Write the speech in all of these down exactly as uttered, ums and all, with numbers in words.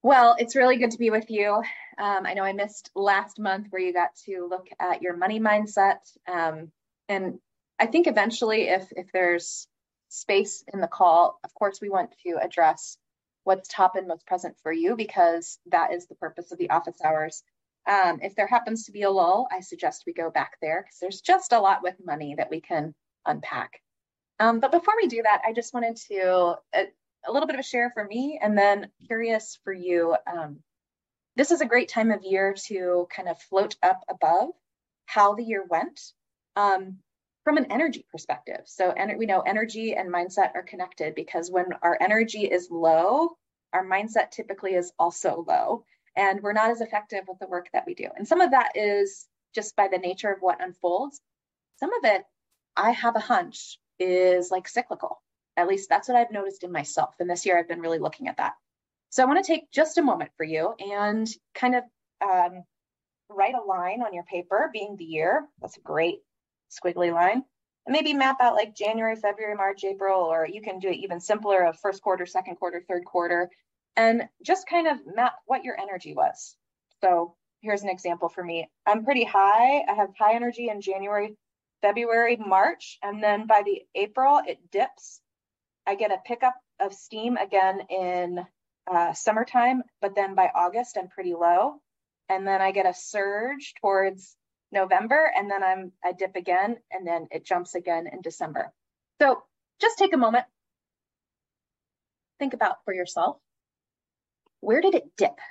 Well, it's really good to be with you. Um, I know I missed last month where you got to look at your money mindset. Um, and I think eventually, if if there's space in the call, of course, we want to address what's top and most present for you because that is the purpose of the office hours. Um, if there happens to be a lull, I suggest we go back there because there's just a lot with money that we can unpack. Um, but before we do that, I just wanted to uh, a little bit of a share for me and then curious for you. Um, this is a great time of year to kind of float up above how the year went um, from an energy perspective. So en- we know energy and mindset are connected because when our energy is low, our mindset typically is also low, and we're not as effective with the work that we do. And some of that is just by the nature of what unfolds. Some of it, I have a hunch, is like cyclical. At least that's what I've noticed in myself. And this year I've been really looking at that. So I want to take just a moment for you and kind of um, write a line on your paper, being the year. That's a great squiggly line. And maybe map out like January, February, March, April, or you can do it even simpler of first quarter, second quarter, third quarter, and just kind of map what your energy was. So here's an example for me. I'm pretty high. I have high energy in January, February, March, and then by the April, it dips. I get a pickup of steam again in uh, summertime, but then by August, I'm pretty low. And then I get a surge towards November, and then I'm I dip again, and then it jumps again in December. So just take a moment, think about for yourself, where did it dip?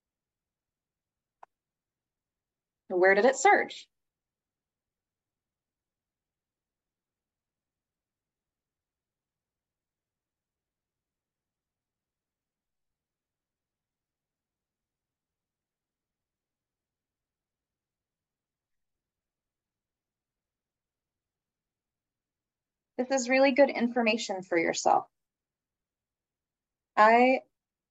Where did it surge? This is really good information for yourself. I,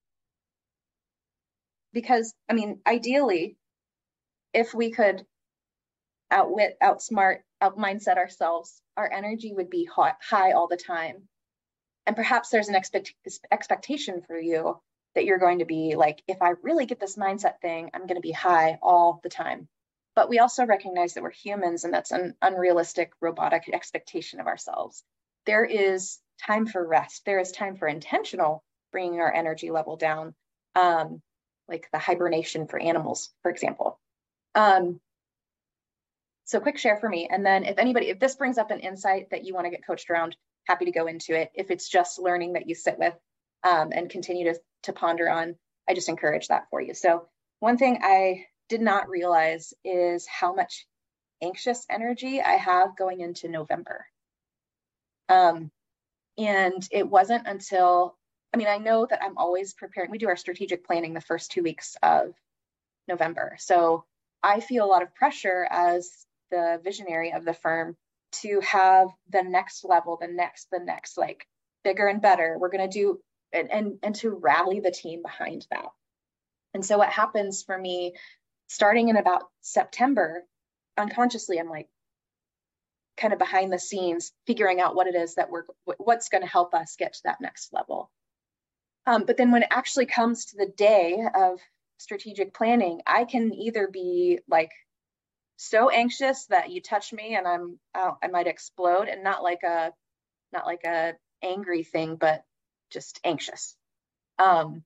because, I mean, ideally, if we could outwit, outsmart, out mindset ourselves, our energy would be hot, high all the time. And perhaps there's an expect, expectation for you that you're going to be like, if I really get this mindset thing, I'm going to be high all the time. But we also recognize that we're humans, and that's an unrealistic, robotic expectation of ourselves. There is time for rest. There is time for intentional bringing our energy level down, um, like the hibernation for animals, for example. Um, so quick share for me. And then if anybody, if this brings up an insight that you want to get coached around, happy to go into it. If it's just learning that you sit with um, and continue to, to ponder on, I just encourage that for you. So one thing I did not realize is how much anxious energy I have going into November. Um, and it wasn't until, I mean, I know that I'm always preparing. We do our strategic planning the first two weeks of November. So I feel a lot of pressure as the visionary of the firm to have the next level, the next, the next, like bigger and better. We're going to do, and, and, and to rally the team behind that. And so what happens for me starting in about September, unconsciously, I'm like kind of behind the scenes, figuring out what it is that we're, what's going to help us get to that next level. Um, but then when it actually comes to the day of strategic planning, I can either be like so anxious that you touch me and I'm uh, I might explode, and not like a not like a angry thing, but just anxious. Um,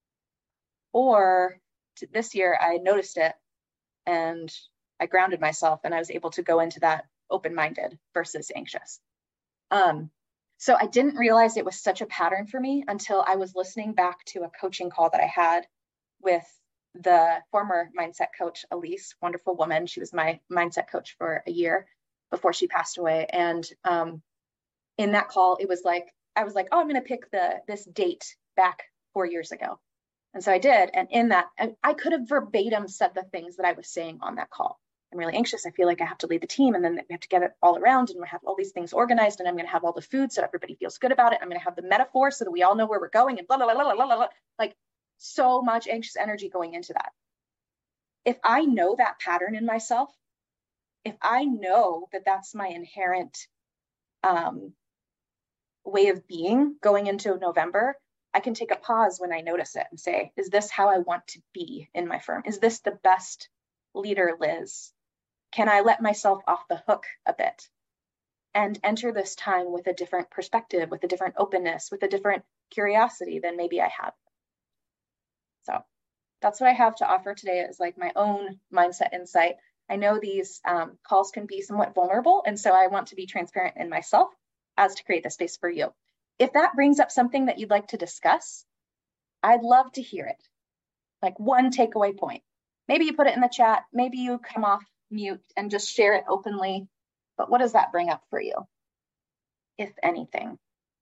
or this year I noticed it and I grounded myself and I was able to go into that open-minded versus anxious. Um, so I didn't realize it was such a pattern for me until I was listening back to a coaching call that I had with the former mindset coach, Elise, wonderful woman. She was my mindset coach for a year before she passed away. And um, in that call, it was like, I was like, oh, I'm going to pick the this date back four years ago. And so I did. And in that, I could have verbatim said the things that I was saying on that call. I'm really anxious. I feel like I have to lead the team, and then we have to get it all around, and we have all these things organized, and I'm going to have all the food so everybody feels good about it. I'm going to have the metaphor so that we all know where we're going, and blah, blah, blah, blah, blah, blah. Like so much anxious energy going into that. If I know that pattern in myself, if I know that that's my inherent um, way of being going into November, I can take a pause when I notice it and say, is this how I want to be in my firm? Is this the best leader, Liz? Can I let myself off the hook a bit and enter this time with a different perspective, with a different openness, with a different curiosity than maybe I have? So that's what I have to offer today, is like my own mindset insight. I know these um, calls can be somewhat vulnerable, and so I want to be transparent in myself as to create the space for you. If that brings up something that you'd like to discuss, I'd love to hear it. Like one takeaway point. Maybe you put it in the chat, maybe you come off mute and just share it openly. But what does that bring up for you, if anything?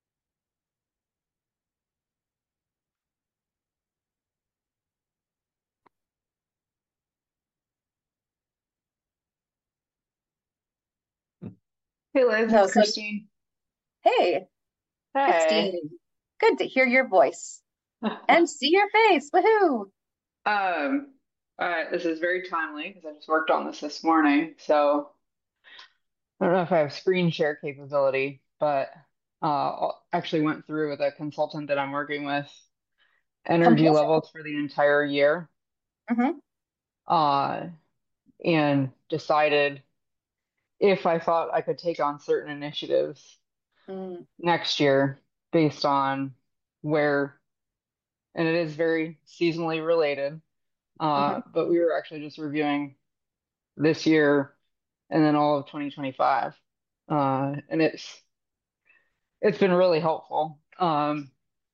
Hey Liz, No, it's so Christine. hey, Hey. Christine, good to hear your voice and see your face. Woohoo! Um, uh, this is very timely because I just worked on this this morning. So I don't know if I have screen share capability, but uh, actually went through with a consultant that I'm working with energy Amazing. levels for the entire year, Mm-hmm. uh, and decided if I thought I could take on certain initiatives Mm-hmm. next year based on where, and it is very seasonally related. Uh, but we were actually just reviewing this year and then all of twenty twenty-five. Uh, and it's it's been really helpful. Um,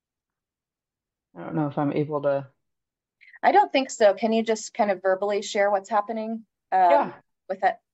I don't know if I'm able to. I don't think so. Can you just kind of verbally share what's happening um, Yeah. with it?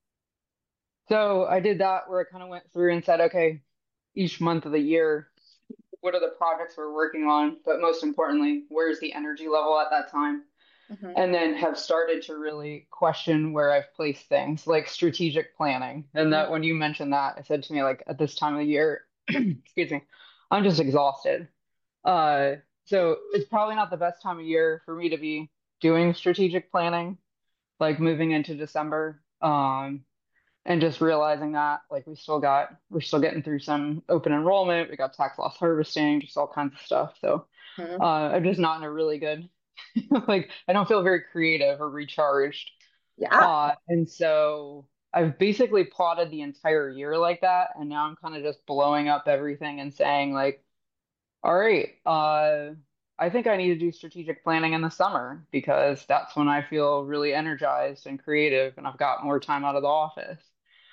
So I did that where I kind of went through and said, okay, each month of the year, what are the projects we're working on? But most importantly, where's the energy level at that time? Mm-hmm. And then have started to really question where I've placed things, like strategic planning. And that when you mentioned that, I said to me, like, at this time of the year, excuse me, I'm just exhausted. Uh, so it's probably not the best time of year for me to be doing strategic planning, like moving into December. Um, and just realizing that, like, we still got, we're still getting through some open enrollment, we got tax loss harvesting, just all kinds of stuff. So, Mm-hmm. uh, I'm just not in a really good, like, I don't feel very creative or recharged. Yeah. Uh, and so I've basically plotted the entire year like that, and now I'm kind of just blowing up everything and saying, like, all right, uh, I think I need to do strategic planning in the summer because that's when I feel really energized and creative, and I've got more time out of the office.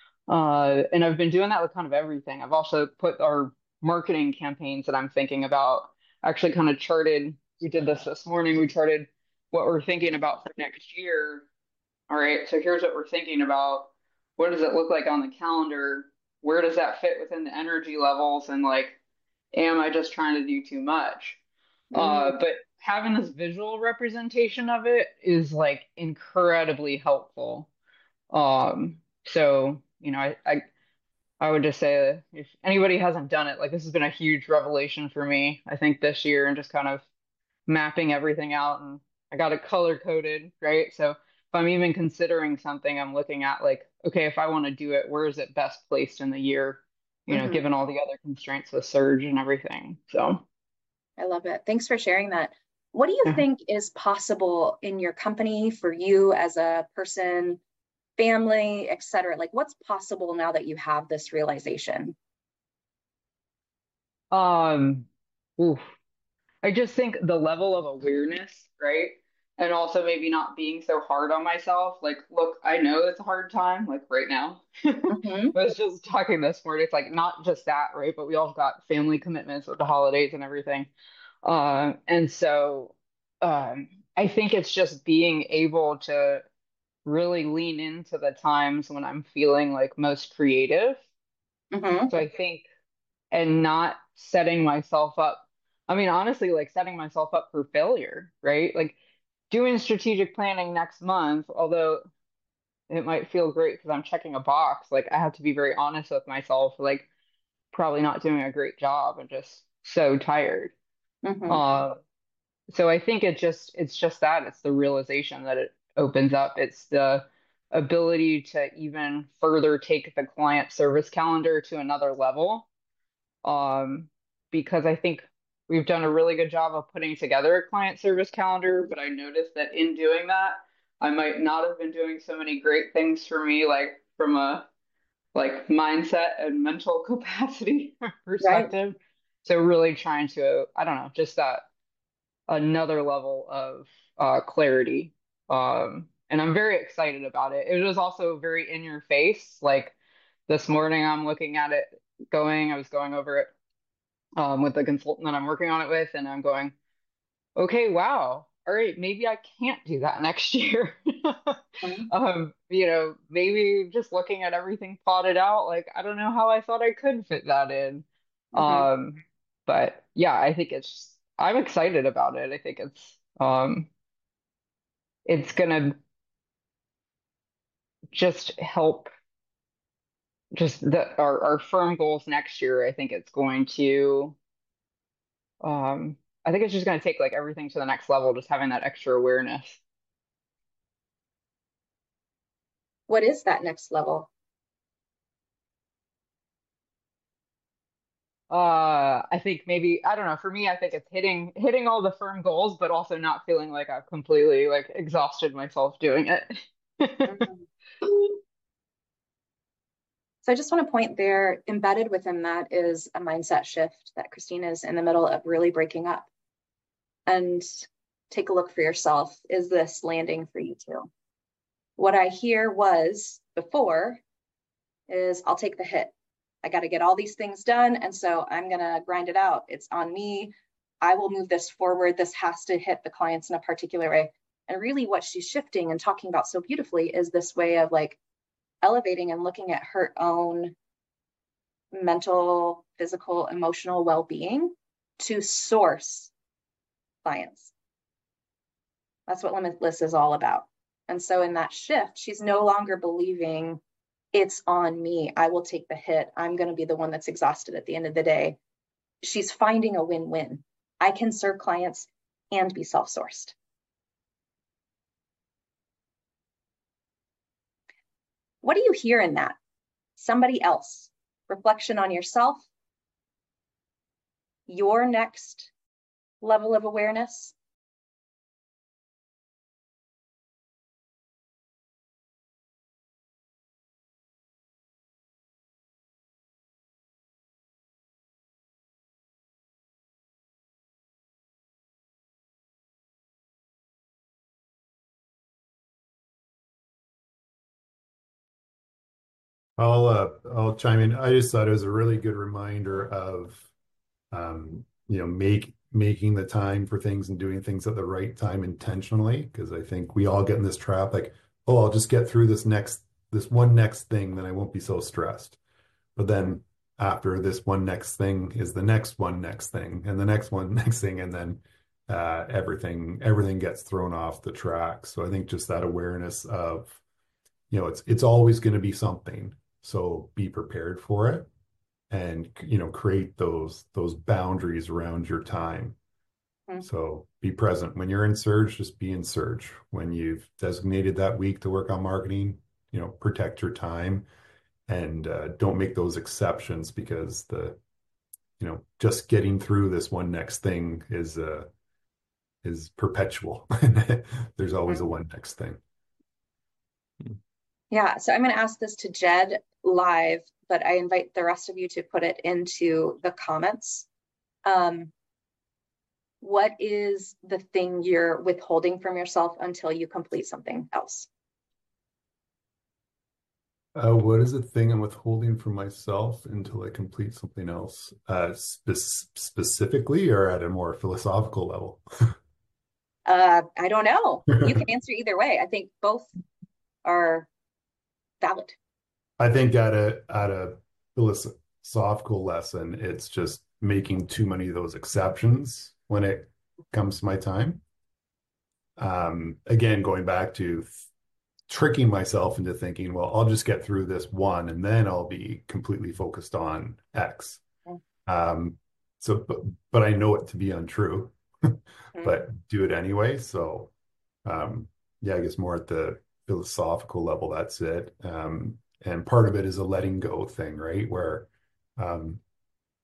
Uh, and I've been doing that with kind of everything. I've also put our marketing campaigns that I'm thinking about, actually kind of charted. We did this this morning. We charted what we're thinking about for next year. All right, so here's what we're thinking about. What does it look like on the calendar? Where does that fit within the energy levels? And like, am I just trying to do too much? Uh, Mm-hmm. but having this visual representation of it is like incredibly helpful. Um, so, you know, I, I I would just say that if anybody hasn't done it, like this has been a huge revelation for me, I think this year, and just kind of mapping everything out. And I got it color coded, right? So if I'm even considering something, I'm looking at like, okay, if I want to do it, where is it best placed in the year, you know, Mm-hmm. given all the other constraints with surge and everything. So, I love it. Thanks for sharing that. What do you yeah. think is possible in your company for you as a person, family, et cetera? Like, what's possible now that you have this realization? Um, oof. I just think the level of awareness, right? And also maybe not being so hard on myself. Like, look, I know it's a hard time, like right now. I Mm-hmm. was just talking this morning. It's like not just that, right? But we all got family commitments with the holidays and everything. Uh, and so um, I think it's just being able to really lean into the times when I'm feeling like most creative. Mm-hmm. So I think and not setting myself up. I mean, honestly, like setting myself up for failure, right? Like doing strategic planning next month, although it might feel great because I'm checking a box, like I have to be very honest with myself, like probably not doing a great job and just so tired. Mm-hmm. Uh, so I think it just it's just that it's the realization that it opens up. It's the ability to even further take the client service calendar to another level. Um, because I think we've done a really good job of putting together a client service calendar, but I noticed that in doing that, I might not have been doing so many great things for me, like from a like mindset and mental capacity Right. perspective. So really trying to, I don't know, just that another level of uh, clarity. Um, and I'm very excited about it. It was also very in your face. Like this morning, I'm looking at it going, I was going over it um, with the consultant that I'm working on it with, and I'm going, okay, wow. All right, maybe I can't do that next year. Mhm. Um, you know, maybe just looking at everything plotted out, like I don't know how I thought I could fit that in. Mhm. Um, but yeah, I think it's I'm excited about it. I think it's um it's gonna just help just the our, our firm goals next year. I think it's going to um I think it's just gonna take like everything to the next level, just having that extra awareness. What is that next level? Uh, I think maybe I don't know. For me, I think it's hitting hitting all the firm goals, but also not feeling like I've completely like exhausted myself doing it. Mhm. So I just want to point there, embedded within that is a mindset shift that Christina is in the middle of really breaking up. And take a look for yourself. Is this landing for you too? What I hear was before is I'll take the hit. I got to get all these things done. And so I'm going to grind it out. It's on me. I will move this forward. This has to hit the clients in a particular way. And really, what she's shifting and talking about so beautifully is this way of like elevating and looking at her own mental, physical, emotional well being to source clients. That's what Limitless is all about. And so, in that shift, she's no longer believing it's on me. I will take the hit. I'm going to be the one that's exhausted at the end of the day. She's finding a win win. I can serve clients and be self sourced. What do you hear in that? Somebody else, reflection on yourself, your next level of awareness. I'll uh, I'll chime in. I just thought it was a really good reminder of um, you know, make making the time for things and doing things at the right time intentionally. Because I think we all get in this trap, like, oh, I'll just get through this next this one next thing, then I won't be so stressed. But then after this one next thing is the next one next thing, and the next one next thing, and then uh, everything everything gets thrown off the track. So I think just that awareness of, you know, it's it's always going to be something. So be prepared for it and, you know, create those those boundaries around your time. Mm-hmm. So be present. When you're in surge, just be in surge. When you've designated that week to work on marketing, you know, protect your time and uh, don't make those exceptions because the, you know, just getting through this one next thing is uh is perpetual. There's always a one next thing. Yeah, so I'm going to ask this to Jed live, but I invite the rest of you to put it into the comments. Um, what is the thing you're withholding from yourself until you complete something else? Uh, what is the thing I'm withholding from myself until I complete something else? Uh, spe specifically or at a more philosophical level? Uh, I don't know. You can answer either way. I think both are valid. I think at a at a philosophical lesson, it's just making too many of those exceptions when it comes to my time. Um, again, going back to th tricking myself into thinking, well, I'll just get through this one and then I'll be completely focused on X. Um, so, but, but I know it to be untrue, Mm-hmm. but do it anyway. So, um, yeah, I guess more at the philosophical level, that's it. Um, and part of it is a letting go thing, right? Where, um,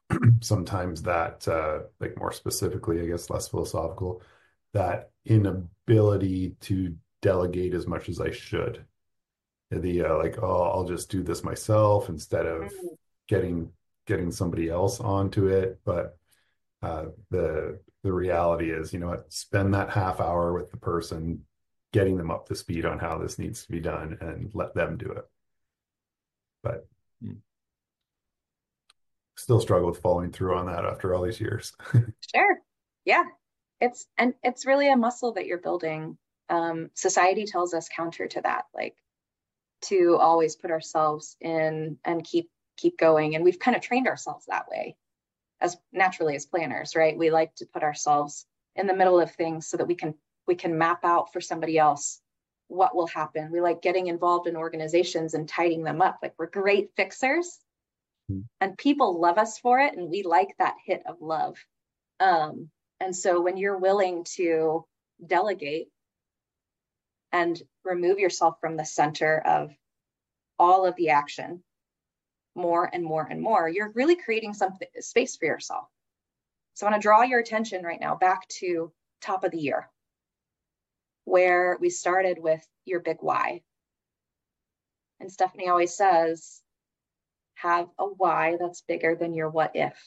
sometimes that, uh, like more specifically, I guess less philosophical, that inability to delegate as much as I should. The uh, like, oh, I'll just do this myself instead of Mm. getting getting somebody else onto it. But uh, the the reality is, you know what, spend that half hour with the person, getting them up to speed on how this needs to be done, and let them do it. But Mm. still struggle with following through on that after all these years. Sure. Yeah. It's and it's really a muscle that you're building. Um, society tells us counter to that, like to always put ourselves in and keep keep going. And we've kind of trained ourselves that way as naturally as planners, right? We like to put ourselves in the middle of things so that we can we can map out for somebody else what will happen. We like getting involved in organizations and tidying them up. Like we're great fixers and people love us for it. And we like that hit of love. Um, and so when you're willing to delegate and remove yourself from the center of all of the action more and more and more, you're really creating something space for yourself. So I want to draw your attention right now back to top of the year, where we started with your big why. And Stephanie always says, have a why that's bigger than your what if.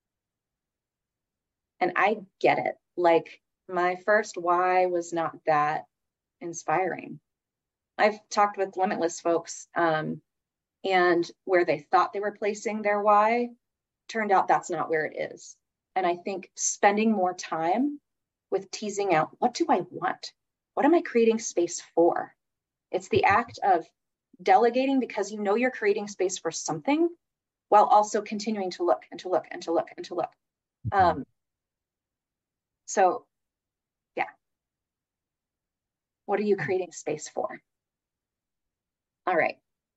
And I get it. Like my first why was not that inspiring. I've talked with Limitless folks, um, and where they thought they were placing their why, turned out that's not where it is. And I think spending more time with teasing out, what do I want? What am I creating space for? It's the act of delegating because you know you're creating space for something while also continuing to look and to look and to look and to look. Um, so, yeah. What are you creating space for? All right.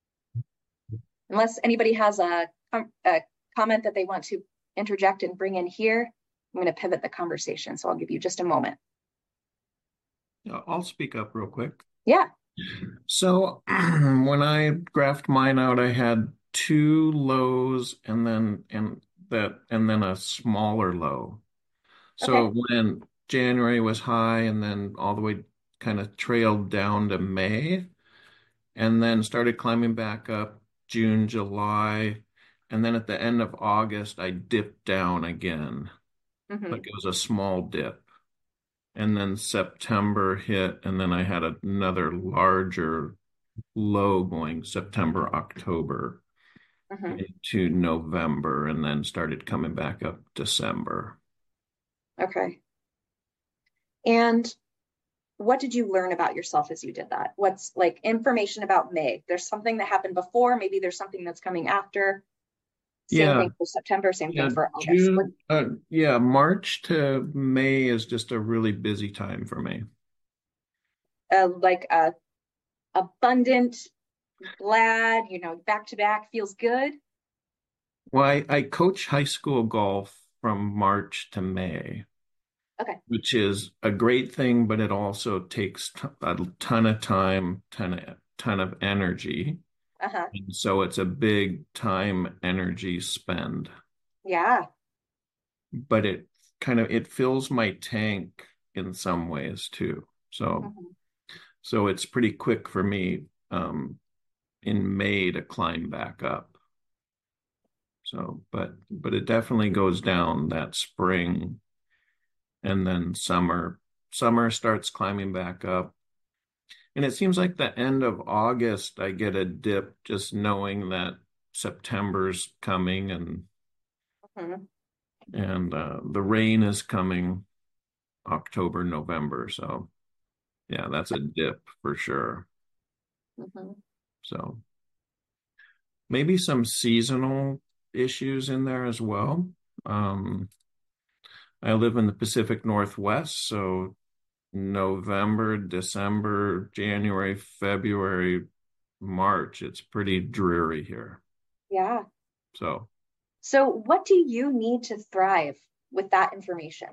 Unless anybody has a, a comment that they want to interject and bring in here, I'm going to pivot the conversation. So I'll give you just a moment. Yeah, I'll speak up real quick. Yeah. So when I graphed mine out, I had two lows and then and that and then a smaller low. So Okay. when January was high and then all the way kind of trailed down to May and then started climbing back up June, July, and then at the end of August I dipped down again. Mm-hmm. Like it was a small dip. And then September hit, and then I had another larger low going September, October Mm-hmm. into November, and then started coming back up December. Okay. And what did you learn about yourself as you did that? What's like information about May? There's something that happened before, maybe there's something that's coming after. Same Yeah. thing for September, same Yeah, thing for August. June, uh, yeah, March to May is just a really busy time for me. Uh, like uh, abundant, glad, you know, back to back feels good. Well, I, I coach high school golf from March to May, Okay. which is a great thing, but it also takes t a ton of time, ton of, ton of energy. Uh-huh. And so it's a big time energy spend. Yeah. But it kind of it fills my tank in some ways too. So Mm-hmm. so it's pretty quick for me um in May to climb back up. So but but it definitely goes down that spring, and then summer summer starts climbing back up. And it seems like the end of August I get a dip just knowing that September's coming and Mm-hmm. and uh, the rain is coming October, November. So yeah, that's a dip for sure. Mm-hmm. So maybe some seasonal issues in there as well. Um, I live in the Pacific Northwest, so November, December, January, February, March, it's pretty dreary here. Yeah. So So what do you need to thrive with that information?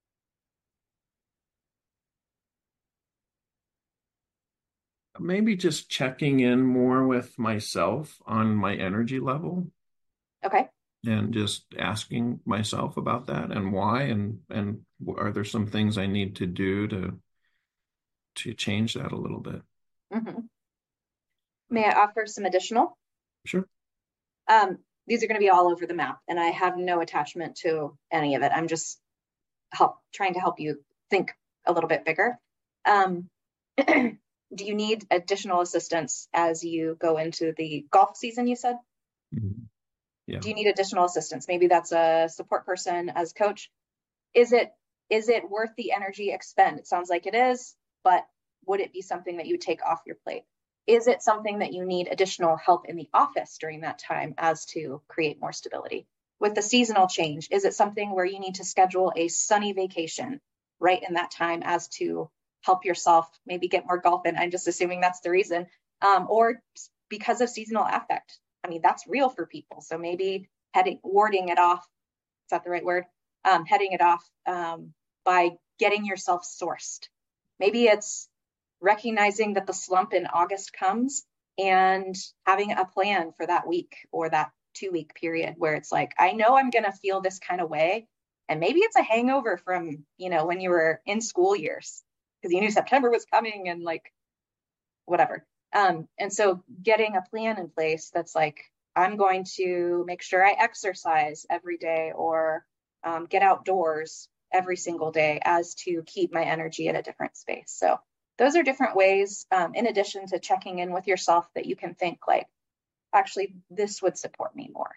maybe just checking in more with myself on my energy level. Okay. and just asking myself about that and why, and and are there some things I need to do to to change that a little bit. Mm-hmm. May I offer some additional? Sure. Um, these are going to be all over the map, and I have no attachment to any of it. I'm just help trying to help you think a little bit bigger. Um, do you need additional assistance as you go into the golf season, you said? Mm-hmm. Yeah. Do you need additional assistance? Maybe that's a support person as coach. Is it is it worth the energy expend? It sounds like it is, but would it be something that you take off your plate? Is it something that you need additional help in the office during that time as to create more stability? With the seasonal change, is it something where you need to schedule a sunny vacation right in that time as to help yourself maybe get more golf in? I'm just assuming that's the reason. Um, or because of seasonal affect. I mean, that's real for people. So maybe heading, warding it off, is that the right word? Um, heading it off um, by getting yourself sourced. Maybe it's recognizing that the slump in August comes and having a plan for that week or that two week period where it's like, I know I'm going to feel this kind of way. And maybe it's a hangover from, you know, when you were in school years because you knew September was coming and like, whatever. Um, and so getting a plan in place that's like, I'm going to make sure I exercise every day or um, get outdoors every single day as to keep my energy at a different space. So those are different ways, um, in addition to checking in with yourself, that you can think like, actually, this would support me more.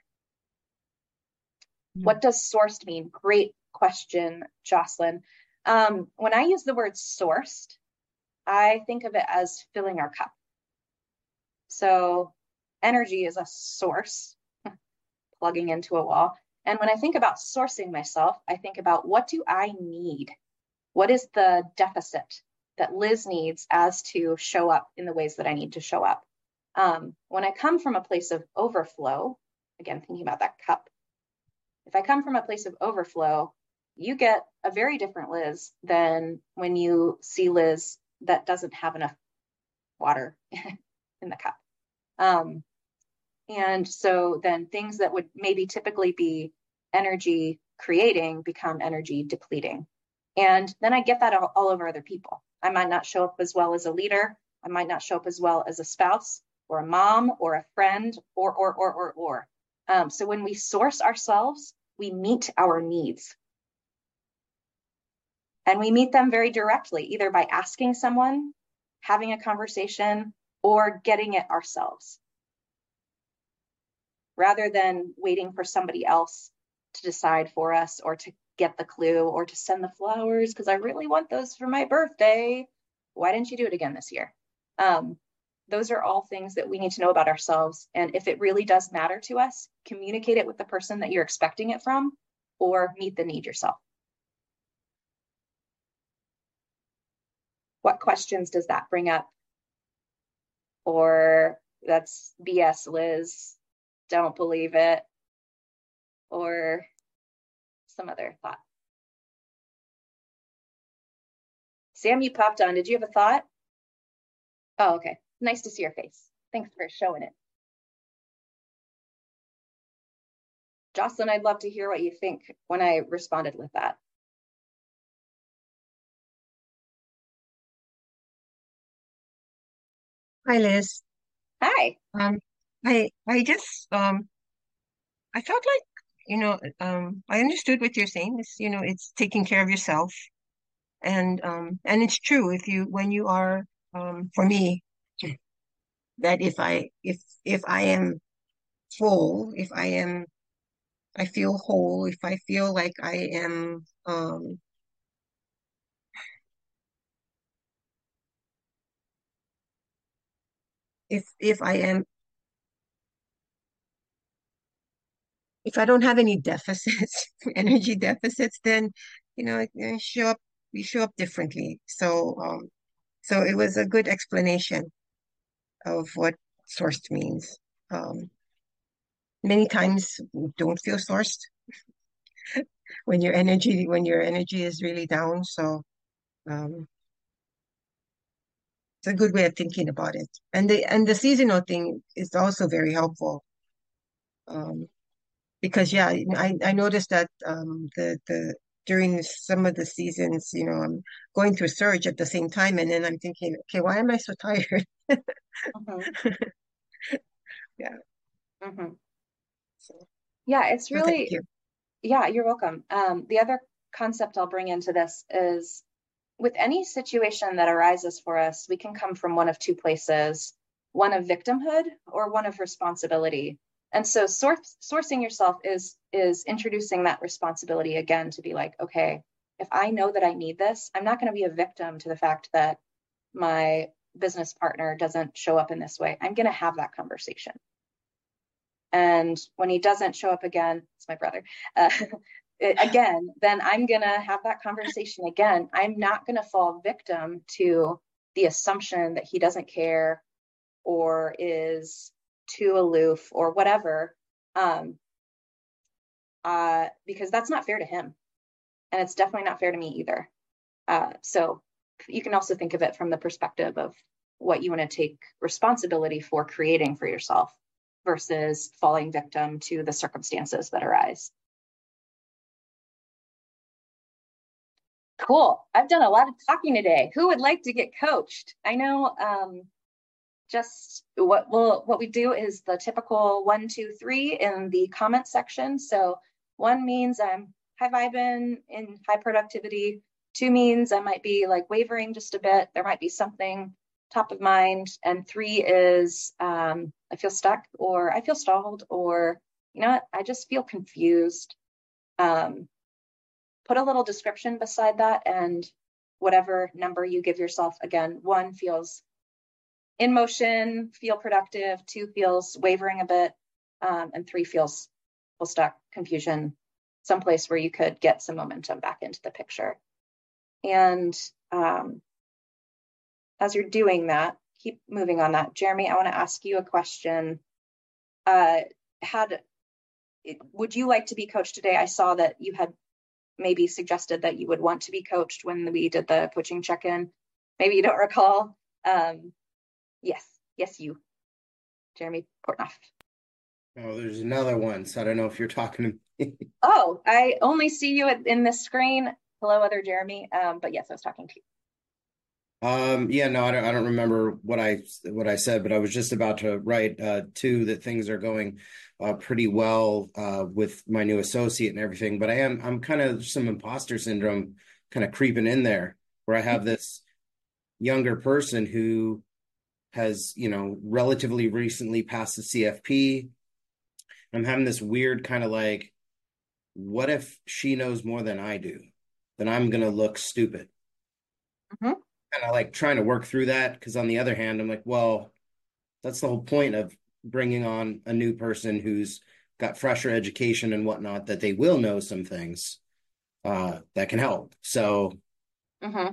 Mm-hmm. What does sourced mean? Great question, Jocelyn. Um, when I use the word sourced, I think of it as filling our cup. So energy is a source, plugging into a wall. And when I think about sourcing myself, I think about what do I need? What is the deficit that Liz needs as to show up in the ways that I need to show up? Um, when I come from a place of overflow, again, thinking about that cup, if I come from a place of overflow, you get a very different Liz than when you see Liz that doesn't have enough water in the cup. Um, and so then things that would maybe typically be energy creating become energy depleting. And then I get that all, all over other people. I might not show up as well as a leader. I might not show up as well as a spouse or a mom or a friend or, or, or, or, or. Um, so when we source ourselves, we meet our needs. And we meet them very directly, either by asking someone, having a conversation, or getting it ourselves, rather than waiting for somebody else to decide for us or to get the clue or to send the flowers because I really want those for my birthday. Why didn't you do it again this year? Um, those are all things that we need to know about ourselves. And if it really does matter to us, communicate it with the person that you're expecting it from or meet the need yourself. What questions does that bring up? Or that's B S, Liz, don't believe it, or some other thought. Sam, you popped on. Did you have a thought? Oh, okay. Nice to see your face. Thanks for showing it. Jocelyn, I'd love to hear what you think when I responded with that. Hi, Liz. Hi. Um, I I just um I felt like, you know, um I understood what you're saying. It's, you know, it's taking care of yourself. And um and it's true if you when you are um for me that if I if if I am full, if I am I feel whole, if I feel like I am um if if I am if I don't have any deficits, energy deficits, then, you know, I show up, we show up differently. So, um, so it was a good explanation of what sourced means. Um, many times we don't feel sourced when your energy, when your energy is really down. So, um, it's a good way of thinking about it. And the, and the seasonal thing is also very helpful. Um, because yeah, I I noticed that um the the during some of the seasons, you know, I'm going through surge at the same time, and then I'm thinking, okay, why am I so tired? Mhm, Yeah. mhm. So, Yeah, it's so thank really, you. yeah, you're welcome. Um, the other concept I'll bring into this is with any situation that arises for us, we can come from one of two places, one of victimhood or one of responsibility. And so source, sourcing yourself is is introducing that responsibility again to be like, okay, if I know that I need this, I'm not going to be a victim to the fact that my business partner doesn't show up in this way. I'm going to have that conversation. And when he doesn't show up again, it's my brother, uh, again, then I'm going to have that conversation again. I'm not going to fall victim to the assumption that he doesn't care or is too aloof or whatever, um, uh, because that's not fair to him. And it's definitely not fair to me either. Uh, so you can also think of it from the perspective of what you want to take responsibility for creating for yourself versus falling victim to the circumstances that arise. Cool. I've done a lot of talking today. Who would like to get coached? I know um, just what we'll, what we do is the typical one, two, three in the comment section. So one means I'm high vibing in high productivity. Two means I might be like wavering just a bit. There might be something top of mind. And three is um, I feel stuck or I feel stalled or, you know what, I just feel confused. Um, put a little description beside that and whatever number you give yourself. Again, one feels in motion, feel productive, two feels wavering a bit, um, and three feels feel stuck, confusion, someplace where you could get some momentum back into the picture. And um, as you're doing that, keep moving on that. Jeremy, I want to ask you a question. Uh, had would you like to be coached today? I saw that you had maybe suggested that you would want to be coached when we did the coaching check-in. Maybe you don't recall. Um, yes, yes, you, Jeremy Portnoff. Oh, there's another one, so I don't know if you're talking to me. Oh, I only see you in this screen. Hello, other Jeremy. Um, but yes, I was talking to you. Um, yeah, no, I don't, I don't remember what I what I said, but I was just about to write uh, too that things are going uh, pretty well uh, with my new associate and everything. But I am I'm kind of some imposter syndrome kind of creeping in there, where I have this younger person who has, you know, relatively recently passed the C F P. I'm having this weird kind of like, what if she knows more than I do? Then I'm gonna look stupid. Mm-hmm. Kind of like trying to work through that, because on the other hand, I'm like, well, that's the whole point of bringing on a new person who's got fresher education and whatnot, that they will know some things uh, that can help. So, Mm-hmm.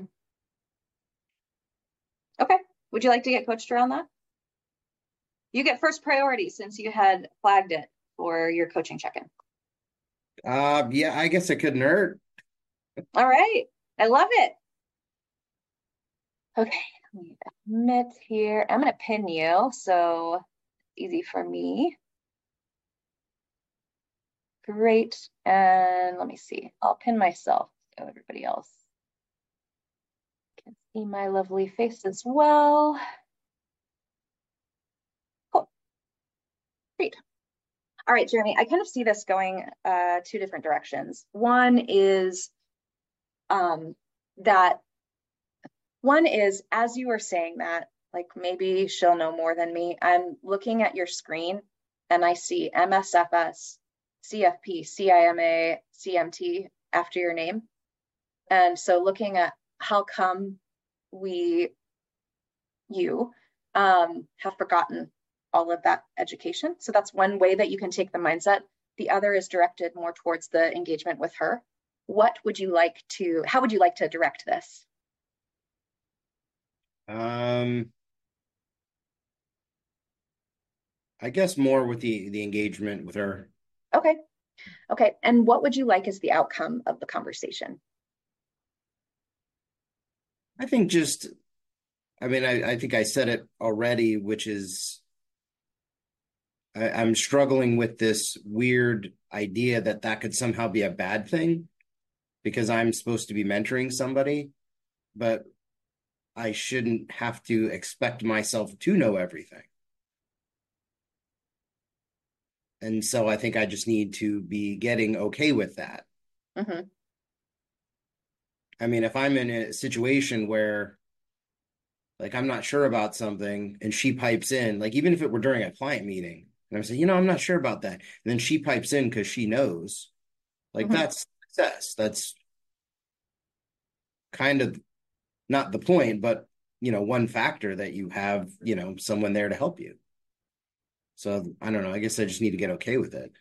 Okay. Would you like to get coached around that? You get first priority since you had flagged it for your coaching check-in. uh, yeah, I guess it couldn't hurt. All right. I love it. Okay. Let me admit here. I'm going to pin you, so easy for me. Great. And let me see. I'll pin myself so everybody else can see my lovely face as well. Cool. Great. All right, Jeremy, I kind of see this going uh, two different directions. One is um, that, one is as you were saying that, like maybe she'll know more than me. I'm looking at your screen and I see M S F S, C F P, C I M A, C M T after your name. And so looking at how come we, you, um, have forgotten all of that education. So that's one way that you can take the mindset. The other is directed more towards the engagement with her. What would you like to, how would you like to direct this? Um, I guess more with the the engagement with her. Okay. Okay. And what would you like as the outcome of the conversation? I think just, I mean, I, I think I said it already, which is I, I'm struggling with this weird idea that that could somehow be a bad thing because I'm supposed to be mentoring somebody, but I shouldn't have to expect myself to know everything. And so I think I just need to be getting okay with that. Mm-hmm. I mean, if I'm in a situation where like I'm not sure about something and she pipes in, like even if it were during a client meeting and I'm saying, you know, I'm not sure about that. And then she pipes in because she knows, like Mm-hmm. that's success. That's kind of not the point, but you know, one factor that you have, you know, someone there to help you. So I don't know. I guess I just need to get okay with it.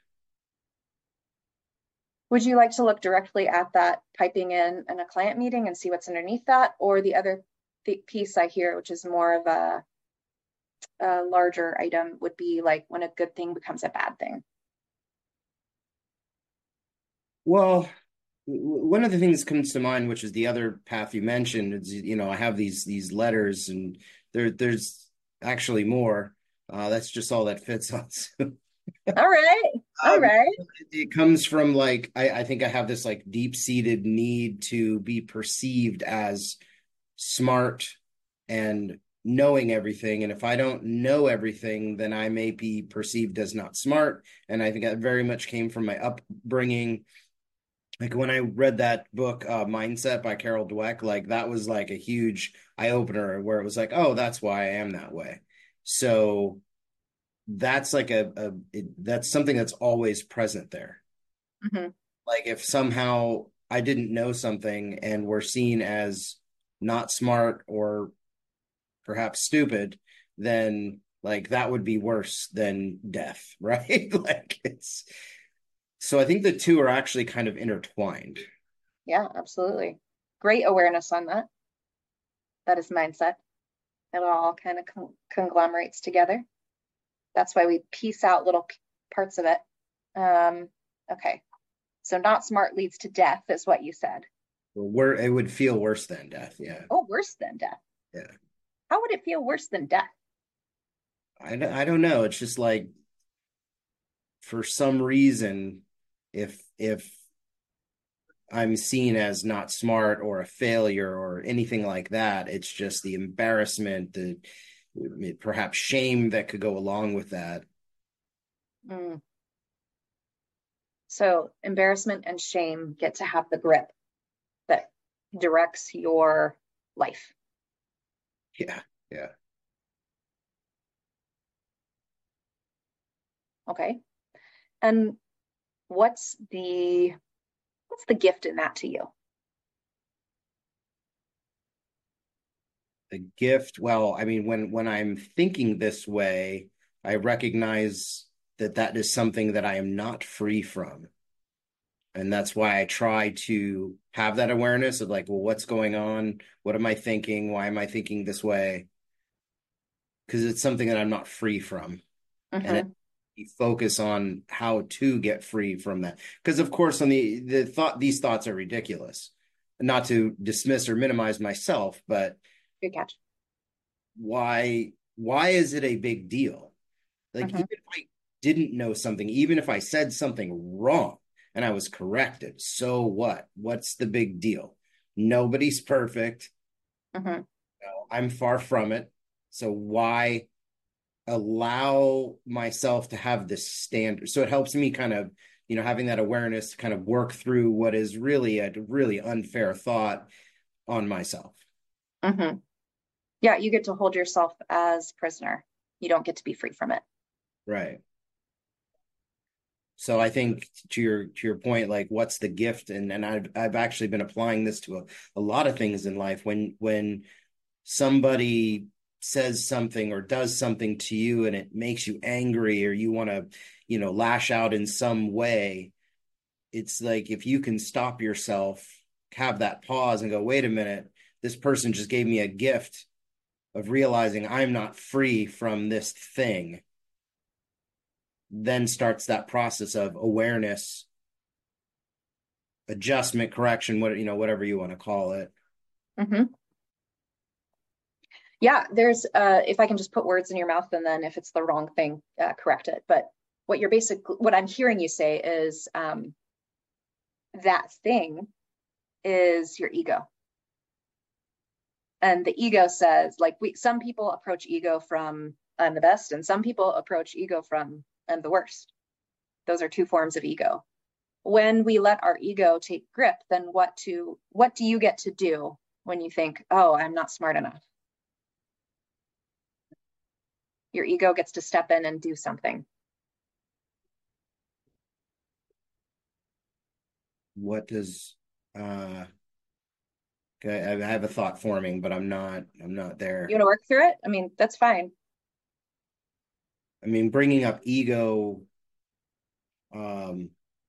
Would you like to look directly at that piping in in a client meeting and see what's underneath that, or the other th piece I hear, which is more of a, a larger item, would be like when a good thing becomes a bad thing? Well, one of the things that comes to mind, which is the other path you mentioned, is, you know, I have these these letters, and there there's actually more. Uh, that's just all that fits on. All right, all um, right. It comes from like I, I think I have this like deep-seated need to be perceived as smart and knowing everything. And if I don't know everything, then I may be perceived as not smart. And I think that very much came from my upbringing. Like when I read that book, uh, Mindset by Carol Dweck, like that was like a huge eye opener where it was like, oh, that's why I am that way. So that's like a, a it, that's something that's always present there. Mm-hmm. Like if somehow I didn't know something and were seen as not smart or perhaps stupid, then like that would be worse than death, right? Like it's so I think the two are actually kind of intertwined. Yeah, absolutely. Great awareness on that. That is mindset. It all kind of con conglomerates together. That's why we piece out little parts of it. Um, okay. So not smart leads to death is what you said. Well, where it would feel worse than death. Yeah. Oh, worse than death. Yeah. How would it feel worse than death? I don't, I don't know. It's just like for some reason, if if I'm seen as not smart or a failure or anything like that, it's just the embarrassment, the perhaps shame that could go along with that. Mm. So embarrassment and shame get to have the grip that directs your life. Yeah, yeah. Okay. And what's the what's the gift in that to you? The gift, well, I mean, when when I'm thinking this way, I recognize that that is something that I am not free from. And that's why I try to have that awareness of like, well, what's going on? What am I thinking? Why am I thinking this way? Because it's something that I'm not free from. Mm-hmm. And it, focus on how to get free from that. Because of course, on the the thought, these thoughts are ridiculous. Not to dismiss or minimize myself, but good catch. Why why is it a big deal? Like Mm-hmm. even if I didn't know something, even if I said something wrong and I was corrected, so what? What's the big deal? Nobody's perfect. Mm-hmm. You know, I'm far from it. So why allow myself to have this standard? So it helps me kind of, you know, having that awareness to kind of work through what is really a really unfair thought on myself. Mm-hmm. Yeah, you get to hold yourself as prisoner. You don't get to be free from it. Right. So I think to your to your point, like what's the gift? And and I've I've actually been applying this to a, a lot of things in life. When when somebody says something or does something to you and it makes you angry or you want to, you know, lash out in some way, it's like if you can stop yourself, have that pause and go, wait a minute, this person just gave me a gift of realizing I'm not free from this thing. Then starts that process of awareness, adjustment, correction, what you know, whatever you want to call it. Mm-hmm. Yeah, there's, uh, if I can just put words in your mouth, and then if it's the wrong thing, uh, correct it. But what you're basically, what I'm hearing you say is um, that thing is your ego. And the ego says, like, we, some people approach ego from I'm the best, and some people approach ego from I'm the worst. Those are two forms of ego. When we let our ego take grip, then what to, what do you get to do when you think, oh, I'm not smart enough? Your ego gets to step in and do something. What does uh okay, I have a thought forming, but I'm not I'm not there. You want to work through it? I mean, that's fine. I mean, bringing up ego, um,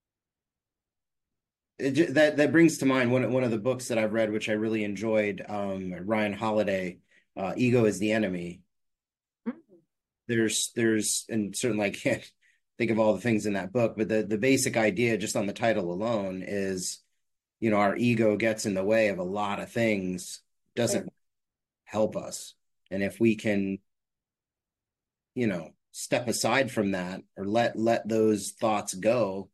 it, that that brings to mind one one of the books that I've read, which I really enjoyed. Um, Ryan Holiday, uh, "Ego is the Enemy." Mm-hmm. There's there's and certainly I can't think of all the things in that book, but the the basic idea, just on the title alone, is, you know, our ego gets in the way of a lot of things, doesn't mm-hmm. help us, and if we can, you know, step aside from that, or let let those thoughts go,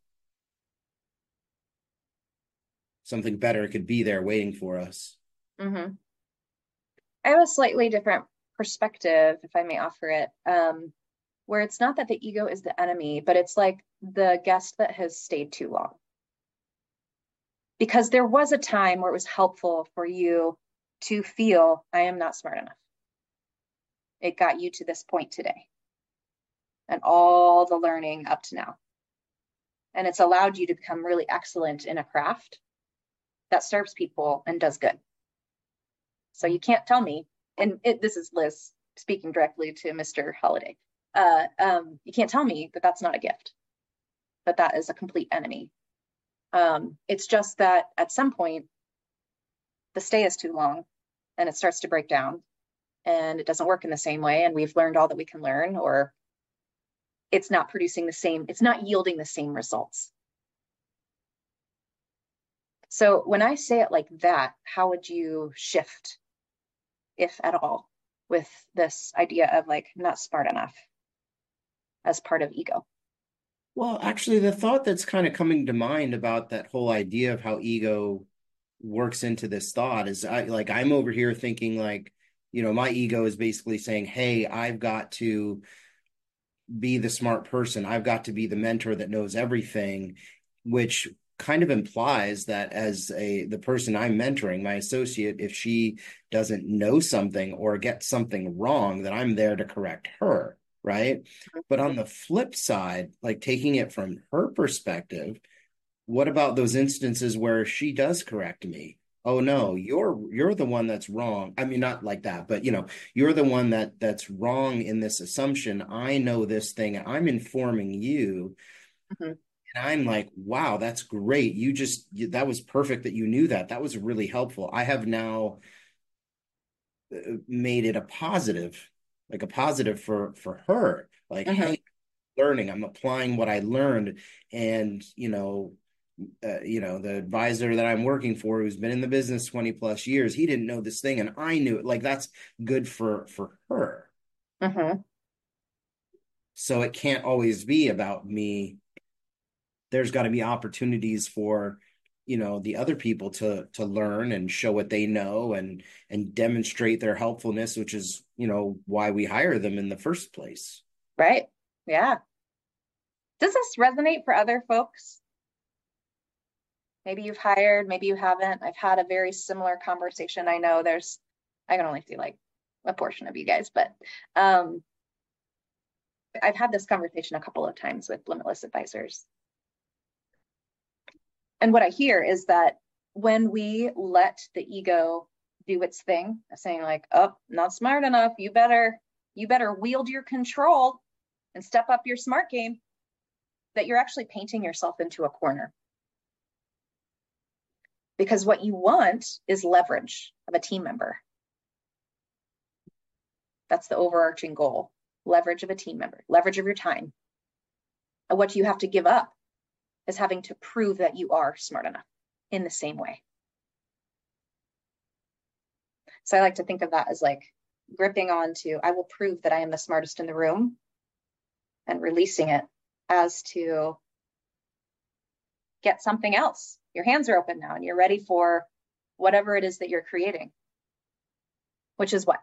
something better could be there waiting for us. Mm-hmm. I have a slightly different perspective, if I may offer it, um, where it's not that the ego is the enemy, but it's like the guest that has stayed too long. Because there was a time where it was helpful for you to feel, I am not smart enough. It got you to this point today. And all the learning up to now. And it's allowed you to become really excellent in a craft that serves people and does good. So you can't tell me, and it, this is Liz speaking directly to Mister Holiday, uh, um, you can't tell me that that's not a gift, that that is a complete enemy. Um, it's just that at some point, the stay is too long and it starts to break down and it doesn't work in the same way. And we've learned all that we can learn, or it's not producing the same, it's not yielding the same results. So when I say it like that, how would you shift, if at all, with this idea of like not smart enough as part of ego? Well, actually, the thought that's kind of coming to mind about that whole idea of how ego works into this thought is, I like, I'm over here thinking like, you know, my ego is basically saying, hey, I've got to be the smart person. I've got to be the mentor that knows everything, which kind of implies that as a the person I'm mentoring, my associate, if she doesn't know something or get something wrong, that I'm there to correct her, right? But on the flip side, like taking it from her perspective, what about those instances where she does correct me? Oh no, you're you're the one that's wrong. I mean, not like that, but you know, you're the one that that's wrong in this assumption. I know this thing. I'm informing you. Mm-hmm. And I'm like, wow, that's great. You just, you, that was perfect that you knew that. That was really helpful. I have now made it a positive, like a positive for, for her. Like, mm-hmm. Hey, learning, I'm applying what I learned. And, you know, uh, you know, the advisor that I'm working for, who's been in the business twenty plus years, he didn't know this thing and I knew it. Like, that's good for, for her. Mm-hmm. So it can't always be about me. There's got to be opportunities for, you know, the other people to to learn and show what they know and and demonstrate their helpfulness, which is, you know, why we hire them in the first place. Right. Yeah. Does this resonate for other folks? Maybe you've hired, maybe you haven't. I've had a very similar conversation. I know there's, I can only see like a portion of you guys, but um, I've had this conversation a couple of times with Limitless advisors. And what I hear is that when we let the ego do its thing, saying like, oh, not smart enough, you better, you better wield your control and step up your smart game, that you're actually painting yourself into a corner. Because what you want is leverage of a team member. That's the overarching goal, leverage of a team member, leverage of your time. And what you have to give up is having to prove that you are smart enough in the same way. So I like to think of that as like gripping on to, I will prove that I am the smartest in the room, and releasing it as to get something else. Your hands are open now and you're ready for whatever it is that you're creating, which is what?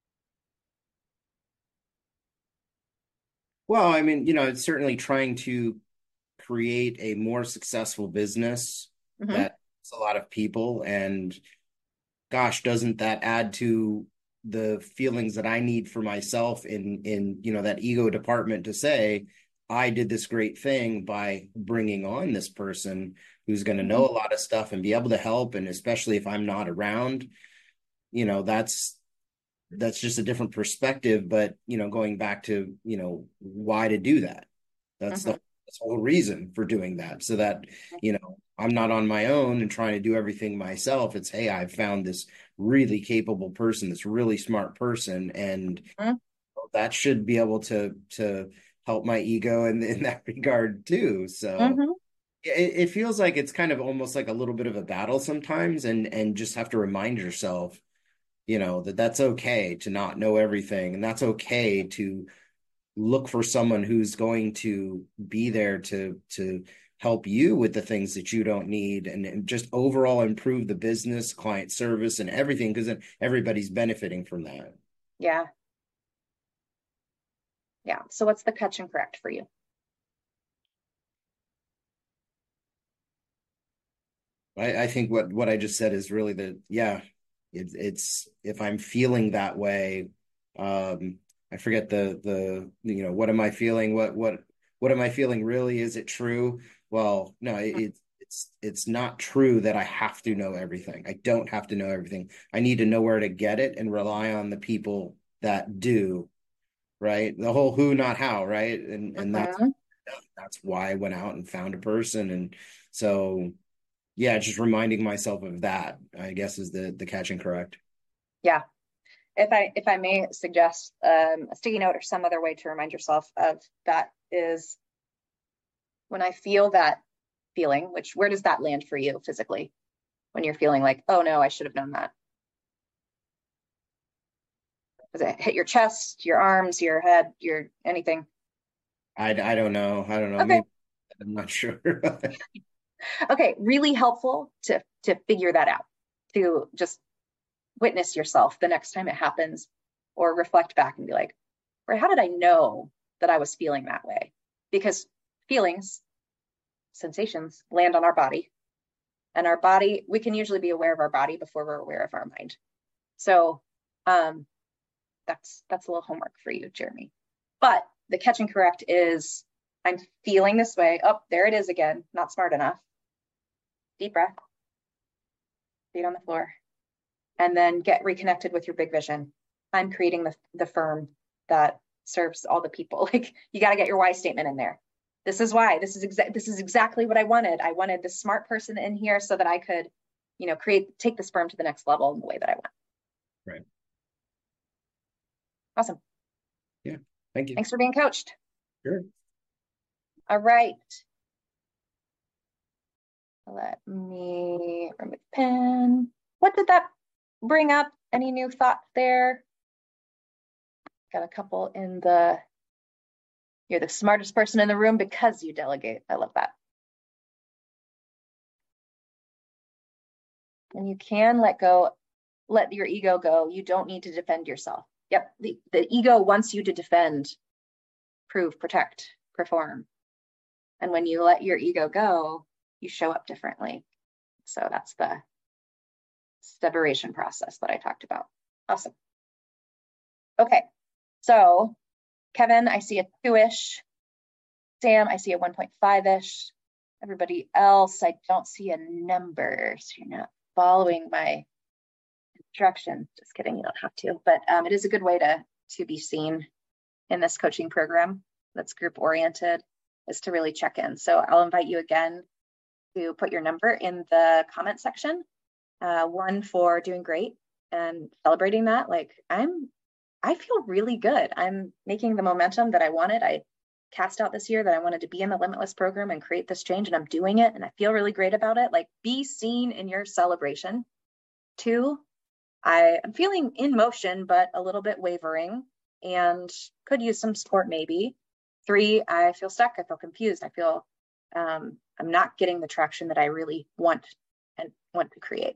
Well, I mean, you know, it's certainly trying to create a more successful business mm-hmm. that a lot of people, and gosh, doesn't that add to the feelings that I need for myself in, in, you know, that ego department to say, I did this great thing by bringing on this person who's going to know a lot of stuff and be able to help. And especially if I'm not around, you know, that's, that's just a different perspective. But, you know, going back to, you know, why to do that. That's mm-hmm. the, that's the whole reason for doing that. So that, you know, I'm not on my own and trying to do everything myself. It's, hey, I've found this really capable person, this really smart person. And mm-hmm. that should be able to, to help my ego in, in that regard too. So mm-hmm. it, it feels like it's kind of almost like a little bit of a battle sometimes, and, and just have to remind yourself, you know, that that's okay to not know everything. And that's okay to look for someone who's going to be there to, to help you with the things that you don't need, and, and just overall improve the business, client service, and everything, because then everybody's benefiting from that. Yeah. Yeah. So what's the catch and correct for you? I, I think what, what I just said is really the, yeah, it, it's, if I'm feeling that way, um, I forget the, the, you know, what am I feeling? What, what, what am I feeling? Really? Is it true? Well, no, it, it's, it's not true that I have to know everything. I don't have to know everything. I need to know where to get it and rely on the people that do. Right. The whole who, not how. Right. And, and that's, uh-huh. that's why I went out and found a person. And so, yeah, just reminding myself of that, I guess, is the, the catch and correct. Yeah. If I, if I may suggest um, a sticky note or some other way to remind yourself of that is, when I feel that feeling, which, where does that land for you physically? When you're feeling like, oh no, I should have known that. Does it hit your chest, your arms, your head, your anything? I, I don't know. I don't know. Okay. Maybe, I'm not sure. Okay. Really helpful to, to figure that out, to just witness yourself the next time it happens, or reflect back and be like, or how did I know that I was feeling that way? Because feelings, sensations land on our body, and our body, we can usually be aware of our body before we're aware of our mind. So, um, That's that's a little homework for you, Jeremy. But the catch and correct is, I'm feeling this way. Oh, there it is again. Not smart enough. Deep breath. Feet on the floor. And then get reconnected with your big vision. I'm creating the, the firm that serves all the people. Like, you got to get your why statement in there. This is why. This is exa- this is exactly what I wanted. I wanted this smart person in here so that I could, you know, create, take this firm to the next level in the way that I want. Right. Awesome. Yeah. Thank you. Thanks for being coached. Sure. All right. Let me remove pen. What did that bring up? Any new thoughts there? Got a couple in the, you're the smartest person in the room because you delegate. I love that. And you can let go, let your ego go. You don't need to defend yourself. Yep, the, the ego wants you to defend, prove, protect, perform. And when you let your ego go, you show up differently. So that's the separation process that I talked about. Awesome. Okay, so Kevin, I see a two-ish. Sam, I see a one point five-ish. Everybody else, I don't see a number, so you're not following my instructions. Just kidding, you don't have to, but um, it is a good way to to be seen in this coaching program that's group oriented, is to really check in. So I'll invite you again to put your number in the comment section. Uh, one for doing great and celebrating that. Like, I'm, I feel really good. I'm making the momentum that I wanted. I cast out this year that I wanted to be in the Limitless program and create this change, and I'm doing it, and I feel really great about it. Like, be seen in your celebration. Two, I am feeling in motion, but a little bit wavering and could use some support maybe. Three, I feel stuck. I feel confused. I feel um, I'm not getting the traction that I really want and want to create.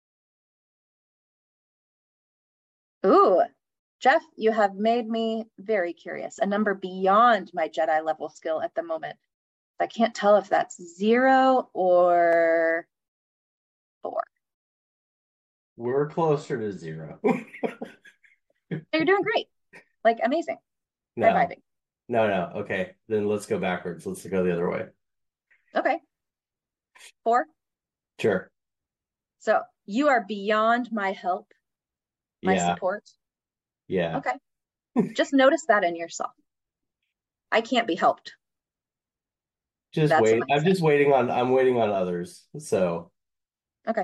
Ooh, Jeff, you have made me very curious. A number beyond my Jedi level skill at the moment. I can't tell if that's zero or four. We're closer to zero. You're doing great. Like amazing. No. High-fiving. No, no. Okay. Then let's go backwards. Let's go the other way. Okay. Four. Sure. So you are beyond my help, my Yeah. support. Yeah. Okay. Just notice that in yourself. I can't be helped. Just That's wait. what I I'm said. just waiting on I'm waiting on others. So Okay.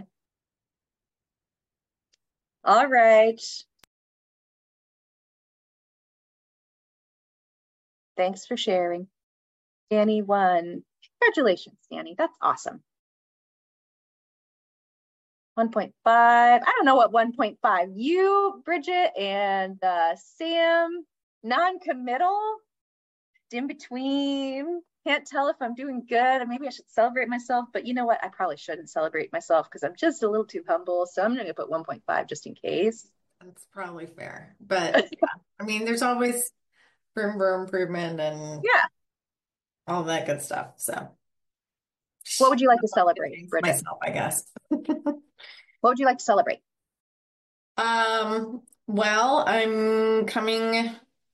All right. Thanks for sharing. Danny won. Congratulations, Danny. That's awesome. one point five. I don't know what one point five. You, Bridget, and uh, Sam, non-committal, in between. Can't tell if I'm doing good. Maybe I should celebrate myself, but you know what? I probably shouldn't celebrate myself because I'm just a little too humble. So I'm going to put one point five just in case. That's probably fair. But yeah, I mean, there's always room for improvement and Yeah. all that good stuff. So What would you like to celebrate, Bridget? myself, I guess. What would you like to celebrate? Um, well, I'm coming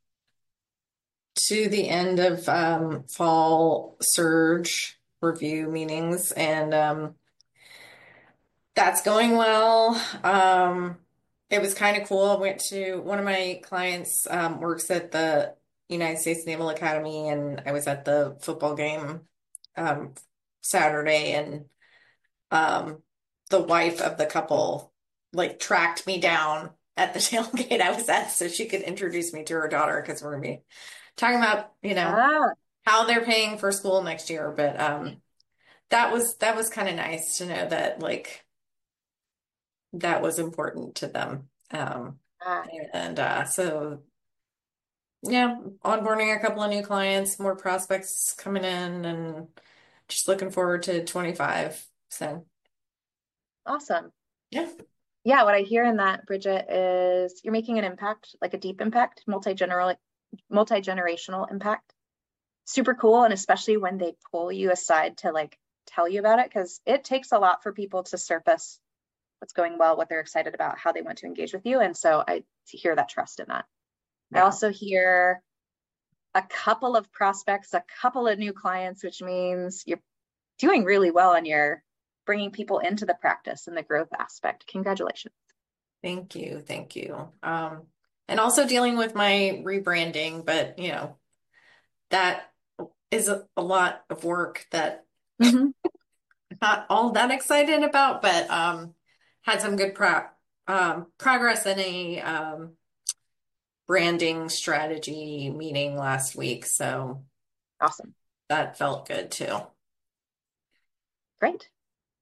to the end of um, fall surge review meetings, and um, that's going well. Um, it was kind of cool. I went to one of my clients um, works at the United States Naval Academy, and I was at the football game um, Saturday, and um, the wife of the couple like tracked me down at the tailgate I was at so she could introduce me to her daughter because we're gonna be talking about, you know, Ah, how they're paying for school next year. But um, that was that was kind of nice to know that like that was important to them. Um, ah. and uh, so yeah, onboarding a couple of new clients, more prospects coming in, and just looking forward to twenty-five. So Awesome. yeah. Yeah, what I hear in that, Bridget, is you're making an impact, like a deep impact, multi-general, multi-generational impact. Super cool. And especially when they pull you aside to like tell you about it, because it takes a lot for people to surface what's going well, what they're excited about, how they want to engage with you. And so I hear that trust in that. I Yeah. also hear a couple of prospects, a couple of new clients, which means you're doing really well on your bringing people into the practice and the growth aspect. Congratulations. Thank you. Thank you. Um, and also dealing with my rebranding, but you know, that is a, a lot of work that Mm-hmm. I'm not all that excited about, but um, had some good pro um, progress in a um, branding strategy meeting last week. So Awesome. that felt good too. Great.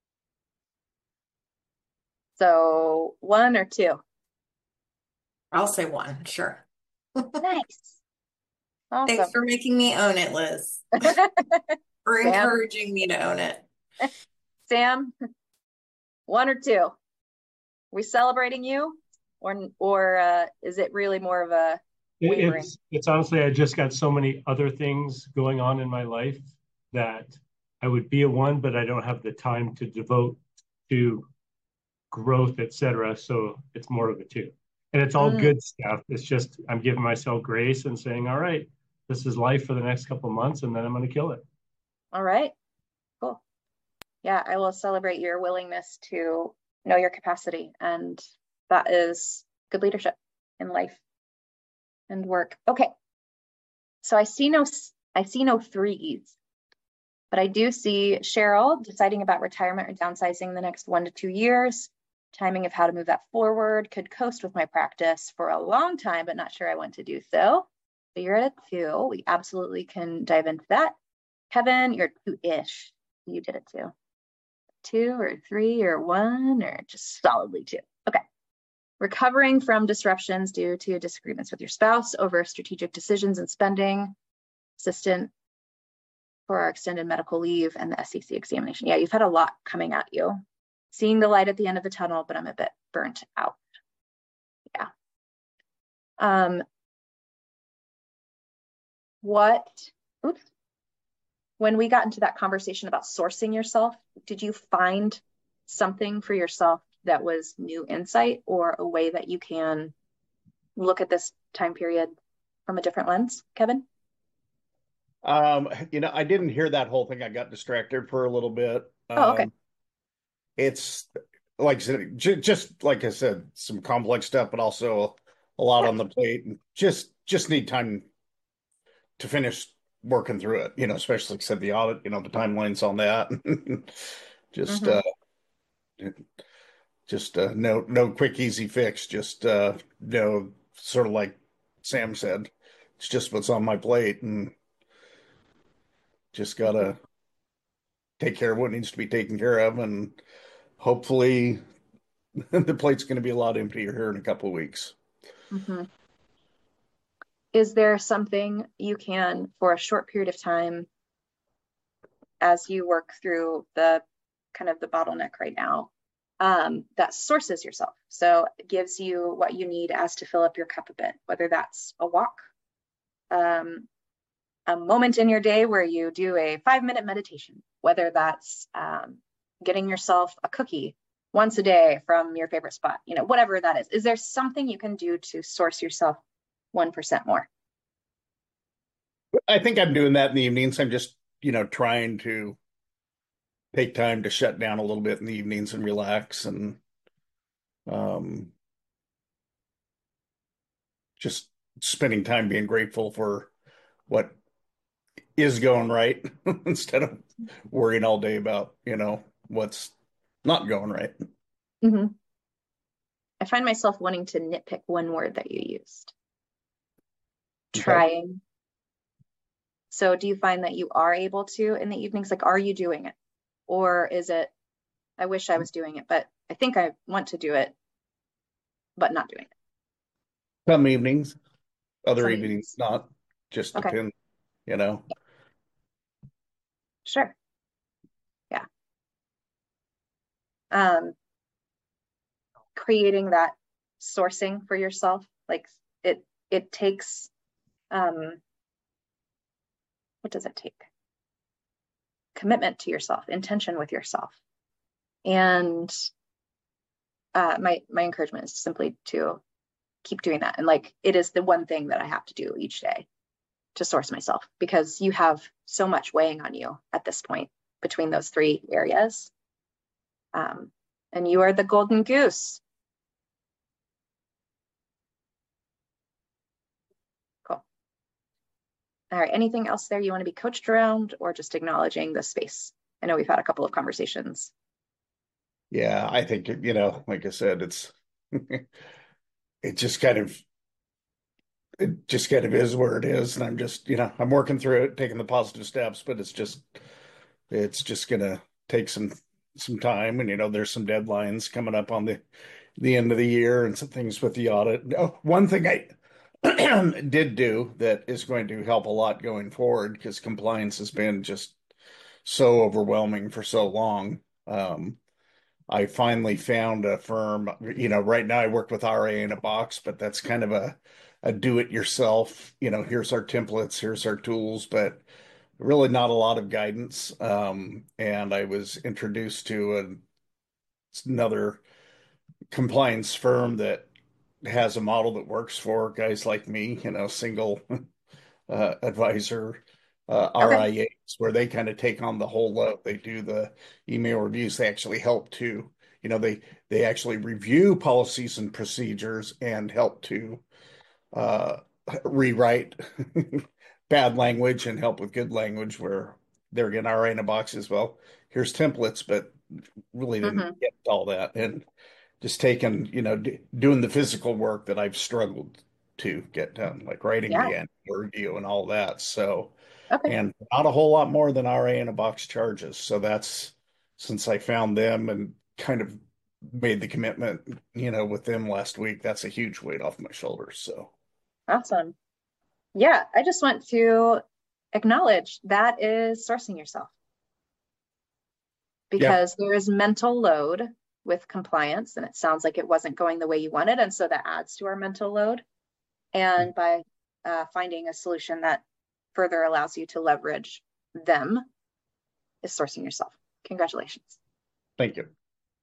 So one or two? I'll say one, sure. Nice. Awesome. Thanks for making me own it, Liz. For Sam? encouraging me to own it. Sam, one or two? Are we celebrating you, or or uh, is it really more of a It- wavering? It's, it's honestly, I just got so many other things going on in my life that I would be a one, but I don't have the time to devote to growth, et cetera. So it's more of a two. And it's all Mm. good stuff. It's just, I'm giving myself grace and saying, all right, this is life for the next couple of months, and then I'm going to kill it. All right. Cool. Yeah, I will celebrate your willingness to know your capacity, and that is good leadership in life and work. Okay. So I see no I see no threes, but I do see Cheryl deciding about retirement or downsizing the next one to two years. Timing of how to move that forward. Could coast with my practice for a long time, but not sure I want to do so. So you're at a two. We absolutely can dive into that. Kevin, you're two-ish. You did it too. Two or three or one or just solidly two. Okay. recovering from disruptions due to disagreements with your spouse over strategic decisions and spending, assistant for our extended medical leave, and the S E C examination. Yeah, you've had a lot coming at you. Seeing the light at the end of the tunnel, but I'm a bit burnt out. Yeah. Um, what, oops. When we got into that conversation about sourcing yourself, did you find something for yourself that was new insight or a way that you can look at this time period from a different lens, Kevin? Um, you know, I didn't hear that whole thing. I got distracted for a little bit. Oh, okay. Um, it's like I said, j just like I said, some complex stuff, but also a lot on the plate, and just just need time to finish working through it. You know, especially like I said, the audit. You know, the timelines on that. just Mm-hmm. uh, just uh, no no quick easy fix. Just uh, no sort of like Sam said, it's just what's on my plate, and just gotta take care of what needs to be taken care of, and hopefully the plate's going to be a lot emptier here in a couple of weeks. Mm-hmm. Is there something you can, for a short period of time, as you work through the kind of the bottleneck right now, um, that sources yourself? So it gives you what you need as to fill up your cup a bit, whether that's a walk, um, a moment in your day where you do a five minute meditation, whether that's um, getting yourself a cookie once a day from your favorite spot, you know, whatever that is. Is there something you can do to source yourself one percent more? I think I'm doing that in the evenings. I'm just, you know, trying to take time to shut down a little bit in the evenings and relax, and um, just spending time being grateful for what is going right instead of worrying all day about, you know, what's not going right. Mm-hmm. I find myself wanting to nitpick one word that you used. Okay. Trying. So do you find that you are able to in the evenings? Like, are you doing it? Or is it, I wish I was doing it, but I think I want to do it, but not doing it? Some evenings, other Some evenings evenings. not. Just Okay. depends, you know. Sure. Yeah. Um, creating that sourcing for yourself, like it, it takes, um, what does it take? Commitment to yourself, intention with yourself. And uh, my, my encouragement is simply to keep doing that. And like, it is the one thing that I have to do each day to source myself, because you have so much weighing on you at this point between those three areas. Um, and you are the golden goose. Cool. All right. Anything else there you want to be coached around, or just acknowledging the space? I know we've had a couple of conversations. Yeah, I think, you know, like I said, it's it just kind of it just kind of is where it is, and I'm just, you know, I'm working through it, taking the positive steps, but it's just it's just gonna take some some time, and you know, there's some deadlines coming up on the the end of the year and some things with the audit. Oh, one thing I did do that is going to help a lot going forward, because compliance has been just so overwhelming for so long. Um, I finally found a firm. You know, right now I work with R A in a box, but that's kind of a a do it yourself. You know, here's our templates, here's our tools, but really not a lot of guidance. Um, and I was introduced to a, another compliance firm that has a model that works for guys like me, you know, single uh, advisor uh, Okay. R I As, where they kind of take on the whole load. They do the email reviews. They actually help to, you know, they they actually review policies and procedures and help to uh, rewrite bad language and help with good language, where they're again R I in a box as well. Here's templates, but really didn't Mm-hmm. get all that. And just taking, you know, d doing the physical work that I've struggled to get done, like writing Yeah. the annual review and all that. So, Okay. and not a whole lot more than R A in a box charges. So that's, since I found them and kind of made the commitment, you know, with them last week. That's a huge weight off my shoulders. So Awesome. Yeah, I just want to acknowledge that is sourcing yourself, because yeah. there is mental load with compliance, and it sounds like it wasn't going the way you wanted. And so that adds to our mental load. And by uh, finding a solution that further allows you to leverage them is sourcing yourself. Congratulations. Thank you.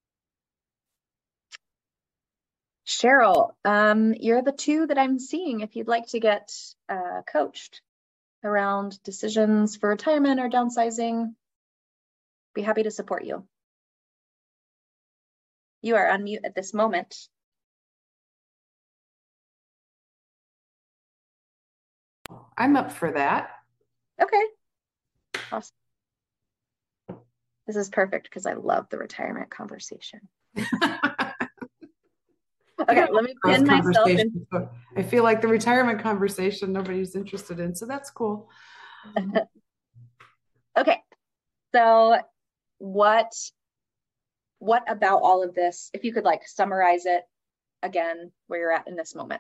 Cheryl, um, you're the two that I'm seeing if you'd like to get uh, coached around decisions for retirement or downsizing. Be happy to support you. You are on mute at this moment. I'm up for that. Okay. Awesome. This is perfect because I love the retirement conversation. Okay, let me pin myself in. I feel like the retirement conversation nobody's interested in, so that's cool. Okay, so what what about all of this, if you could like summarize it again, where you're at in this moment?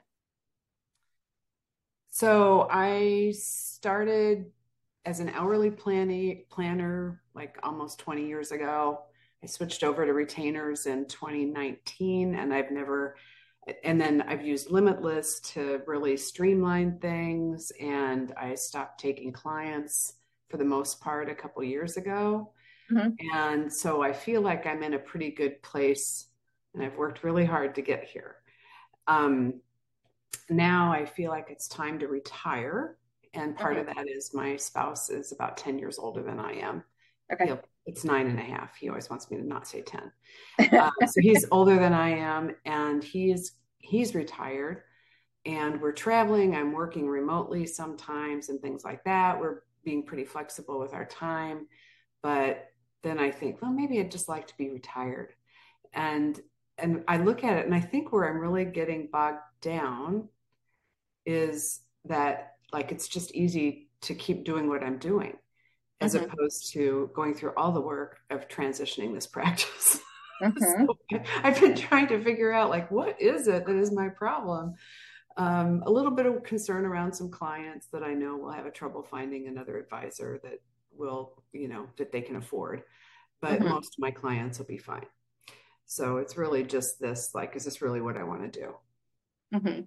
So I started as an hourly planning planner like almost twenty years ago. I switched over to retainers in twenty nineteen, and I've never, and then I've used Limitless to really streamline things, and I stopped taking clients for the most part a couple years ago. Mm-hmm. And so I feel like I'm in a pretty good place, and I've worked really hard to get here. Um, now I feel like it's time to retire. And part mm-hmm. of that is my spouse is about ten years older than I am. Okay. He'll, it's nine and a half. He always wants me to not say ten. Uh, so he's older than I am, and he's, he's retired, and we're traveling. I'm working remotely sometimes and things like that. We're being pretty flexible with our time. But then I think, well, maybe I'd just like to be retired. And, and I look at it and I think where I'm really getting bogged down is that like, it's just easy to keep doing what I'm doing, as mm-hmm. opposed to going through all the work of transitioning this practice. Mm-hmm. So I've been trying to figure out like, what is it that is my problem? Um, a little bit of concern around some clients that I know will have a trouble finding another advisor that will, you know, that they can afford, but mm-hmm. most of my clients will be fine. So it's really just this, like, is this really what I want to do? Mm-hmm.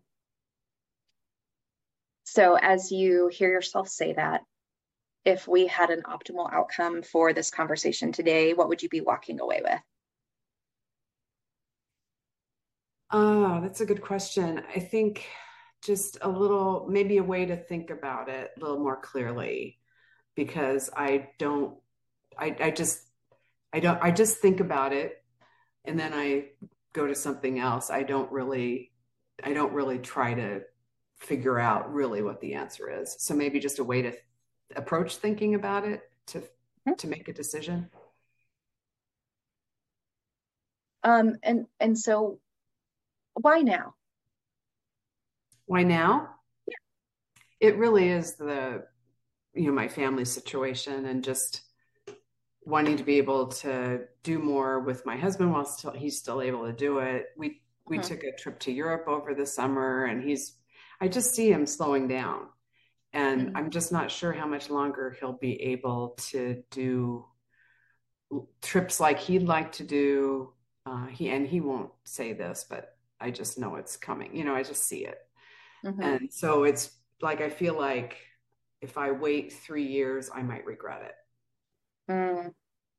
So as you hear yourself say that, if we had an optimal outcome for this conversation today, what would you be walking away with? Oh, that's a good question. I think just a little, maybe a way to think about it a little more clearly, because I don't, I, I just, I don't, I just think about it and then I go to something else. I don't really, I don't really try to figure out really what the answer is. So maybe just a way to th- approach thinking about it to, mm-hmm. to make a decision. Um, and, and so why now? Why now? Yeah. It really is the, you know, my family situation and just wanting to be able to do more with my husband while still, he's still able to do it. We, we mm-hmm. took a trip to Europe over the summer, and he's, I just see him slowing down, and mm-hmm. I'm just not sure how much longer he'll be able to do trips like he'd like to do. Uh, he, and he won't say this, but I just know it's coming, you know, I just see it. Mm-hmm. And so it's like, I feel like if I wait three years, I might regret it. Mm.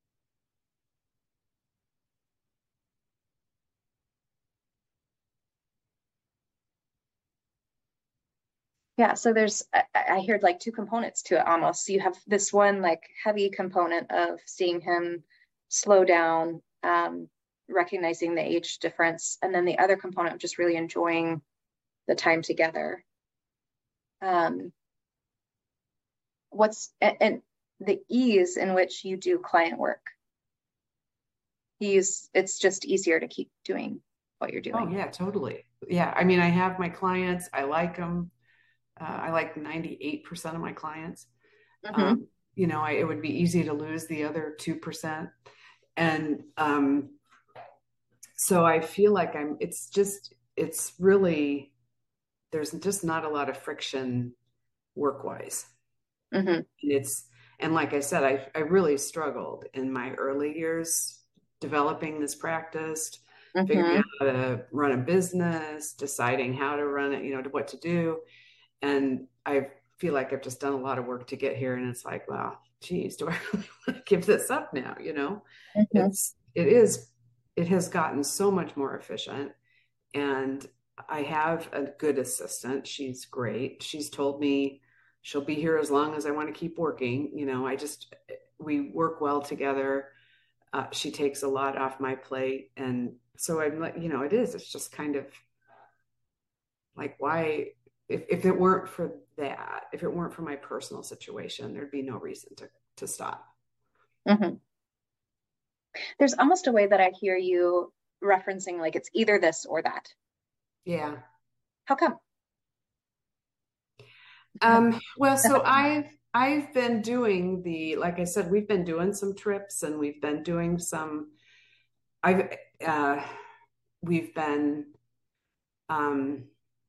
Yeah, so there's, I, I heard like two components to it almost. So you have this one like heavy component of seeing him slow down, um, recognizing the age difference, and then the other component of just really enjoying the time together. Um, what's, and, and the ease in which you do client work. He's, it's just easier to keep doing what you're doing. Oh yeah, totally. Yeah. I mean, I have my clients, I like them. Uh, I like ninety-eight percent of my clients. Mm-hmm. Um, you know, I, it would be easy to lose the other two percent. And um, So I feel like I'm, it's just, it's really, there's just not a lot of friction work-wise. Mm-hmm. It's, and like I said, I, I really struggled in my early years developing this practice, Mm-hmm. figuring out how to run a business, deciding how to run it, you know, what to do. And I feel like I've just done a lot of work to get here. And it's like, wow, geez, do I really want to give this up now? You know, Mm-hmm. it's, it is, it has gotten so much more efficient. And I have a good assistant. She's great. She's told me she'll be here as long as I want to keep working. You know, I just, we work well together. Uh, she takes a lot off my plate. And so I'm like, you know, it is, it's just kind of like, why, if, if it weren't for that, if it weren't for my personal situation, there'd be no reason to, to stop. Mm-hmm. There's almost a way that I hear you referencing, like it's either this or that. Yeah. How come? Um, well, so I've, I've been doing the, like I said, we've been doing some trips and we've been doing some, I've, uh, we've been, um,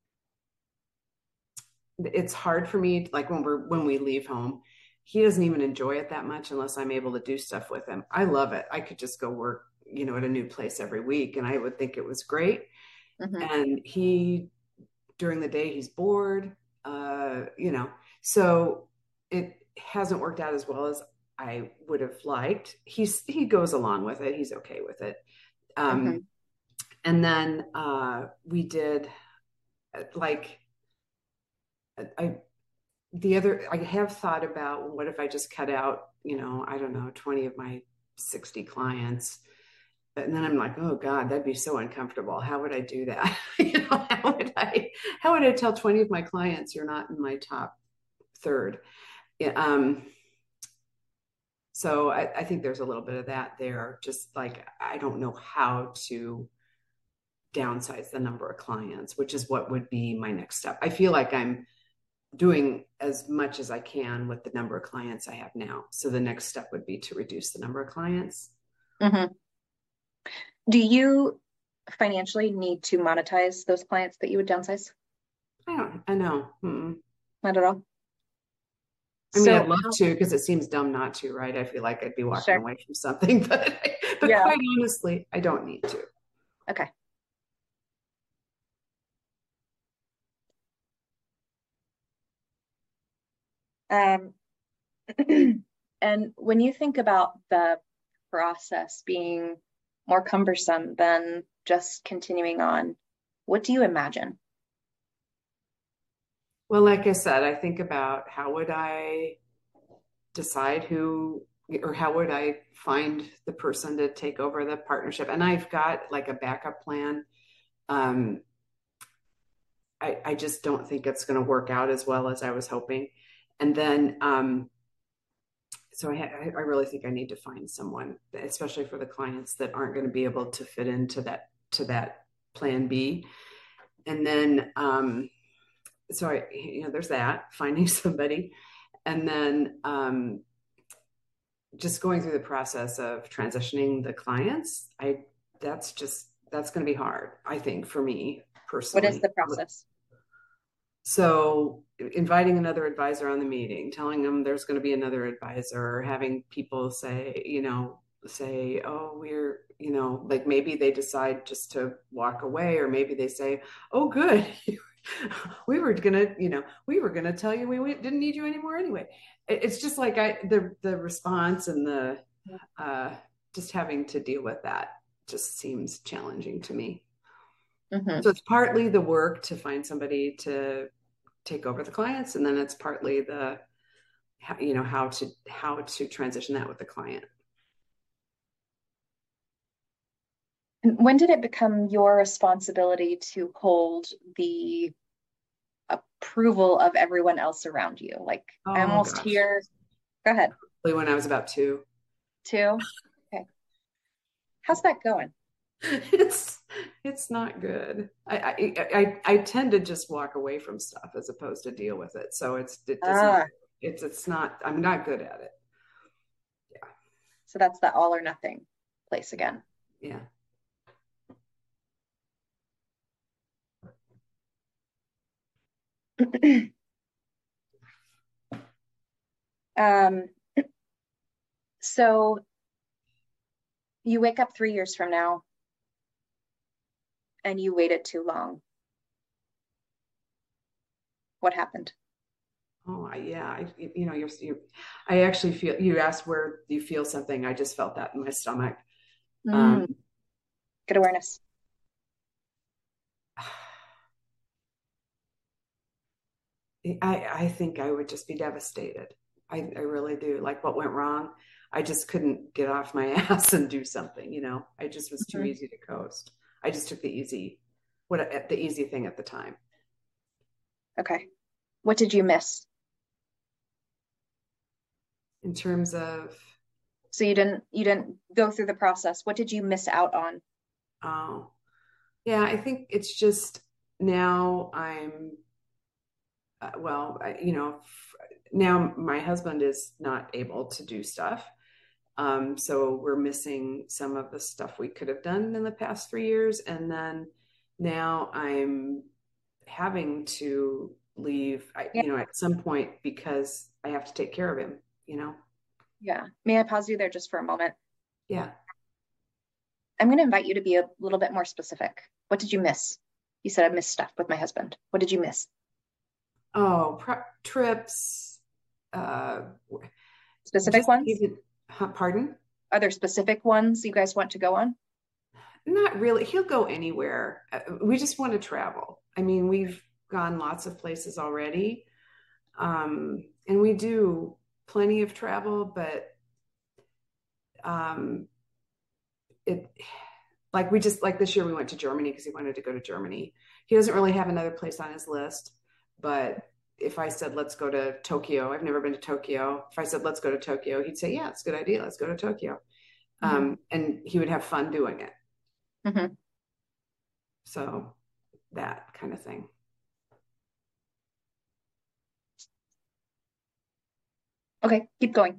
it's hard for me, like when we're, when we leave home, he doesn't even enjoy it that much unless I'm able to do stuff with him. I love it. I could just go work, you know, at a new place every week and I would think it was great. Mm-hmm. And he, during the day, he's bored, uh, you know, so it hasn't worked out as well as I would have liked. He's, he goes along with it. He's okay with it. Um, mm-hmm. And then uh, we did like, I, the other, I have thought about what if I just cut out, you know, I don't know, twenty of my sixty clients. And then I'm like, oh God, that'd be so uncomfortable. How would I do that? you know, how would I, how would I tell twenty of my clients you're not in my top third? Yeah, um, so I, I think there's a little bit of that there. Just like, I don't know how to downsize the number of clients, which is what would be my next step. I feel like I'm doing as much as I can with the number of clients I have now. So the next step would be to reduce the number of clients. Mm-hmm. Do you financially need to monetize those clients that you would downsize? I don't, I know. Mm-mm. Not at all. I mean, so, I'd love to, because it seems dumb not to, right? I feel like I'd be walking sure. away from something, but, but yeah. Quite honestly, I don't need to. Okay. Um, and when you think about the process being more cumbersome than just continuing on, what do you imagine? Well, like I said, I think about how would I decide who, or how would I find the person to take over the partnership? And I've got like a backup plan. Um, I, I just don't think it's going to work out as well as I was hoping. And then, um, so I, ha- I really think I need to find someone, especially for the clients that aren't going to be able to fit into that, to that plan B. And then, um, so I, you know, there's that, finding somebody. And then, um, just going through the process of transitioning the clients. I, that's just, that's going to be hard, I think, for me personally. What is the process? So inviting another advisor on the meeting, telling them there's going to be another advisor, or having people say, you know, say, oh, we're, you know, like maybe they decide just to walk away, or maybe they say, oh, good. we were going to, you know, we were going to tell you we, we didn't need you anymore anyway. It's just like I, the, the response and the, uh, just having to deal with that just seems challenging to me. Mm-hmm. So it's partly the work to find somebody to take over the clients, and then it's partly the, you know, how to how to transition that with the client. And when did it become your responsibility to hold the approval of everyone else around you? Like, oh, I almost gosh. hear. Go ahead. When I was about two. Two. Okay. How's that going? It's it's not good. I, I I I tend to just walk away from stuff as opposed to deal with it. So it's it doesn't ah. it's it's not I'm not good at it. Yeah. So that's the all or nothing place again. Yeah. Um, so you wake up three years from now and you waited too long. What happened? Oh, I, yeah. I, you know, you're, you I actually feel, you asked where do you feel something. I just felt that in my stomach. Mm, Um, good awareness. I, I think I would just be devastated. I, I really do. Like what went wrong? I just couldn't get off my ass and do something, you know. I just was too Mhm. easy to coast. I just took the easy, what the easy thing at the time. Okay. What did you miss? In terms of, So you didn't you didn't go through the process. What did you miss out on? oh, yeah, I think it's just now I'm, uh, well, I, you know, f- now my husband is not able to do stuff. Um, so we're missing some of the stuff we could have done in the past three years. And then now I'm having to leave, I, Yeah. you know, at some point because I have to take care of him, you know? Yeah. May I pause you there just for a moment? Yeah. I'm going to invite you to be a little bit more specific. What did you miss? You said I missed stuff with my husband. What did you miss? Oh, prep trips, uh, Specific just ones? even, huh, pardon? Are there specific ones you guys want to go on? Not really. He'll go anywhere. Uh, We just want to travel. I mean, we've gone lots of places already. Um, and we do plenty of travel, but um, it like we just like this year we went to Germany because he wanted to go to Germany. He doesn't really have another place on his list, but if I said let's go to Tokyo, I've never been to Tokyo. If I said let's go to Tokyo, he'd say, yeah, it's a good idea. Let's go to Tokyo. Mm-hmm. Um, and he would have fun doing it. Mm-hmm. So that kind of thing. Okay, keep going.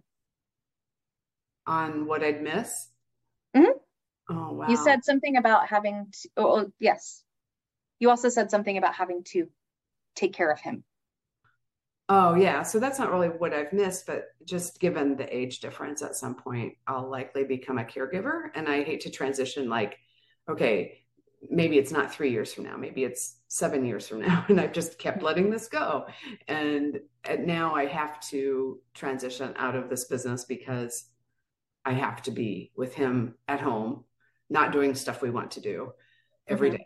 On what I'd miss? Mm-hmm. Oh, wow. You said something about having to, oh, oh, yes. You also said something about having to take care of him. Oh, yeah. So that's not really what I've missed, but just given the age difference, at some point, I'll likely become a caregiver. And I hate to transition like, okay, maybe it's not three years from now, maybe it's seven years from now. And I've just kept letting this go. And, and now I have to transition out of this business because I have to be with him at home, not doing stuff we want to do every Mhm. day.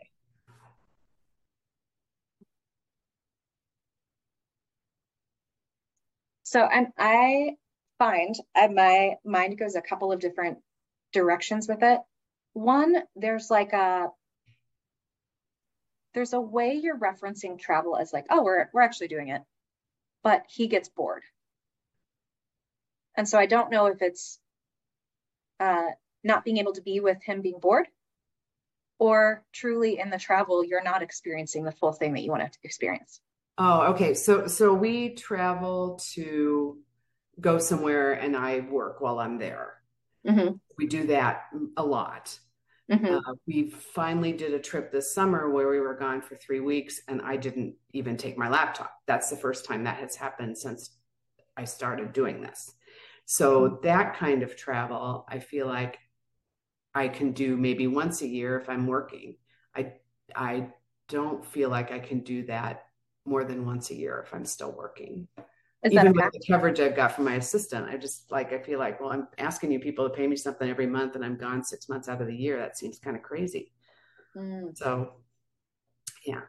So I'm, I find uh, my mind goes a couple of different directions with it. One, there's like a, there's a way you're referencing travel as like, oh, we're, we're actually doing it, but he gets bored. And so I don't know if it's uh, not being able to be with him being bored, or truly in the travel, you're not experiencing the full thing that you want to experience. Oh, okay. So so we travel to go somewhere and I work while I'm there. Mm-hmm. We do that a lot. Mm-hmm. Uh, we finally did a trip this summer where we were gone for three weeks and I didn't even take my laptop. That's the first time that has happened since I started doing this. So that kind of travel, I feel like I can do maybe once a year if I'm working. I I don't feel like I can do that more than once a year if I'm still working. Is that Even a with fact? the coverage I've got from my assistant, I just like I feel like, well, I'm asking you people to pay me something every month and I'm gone six months out of the year. That seems kind of crazy. Mm. So yeah.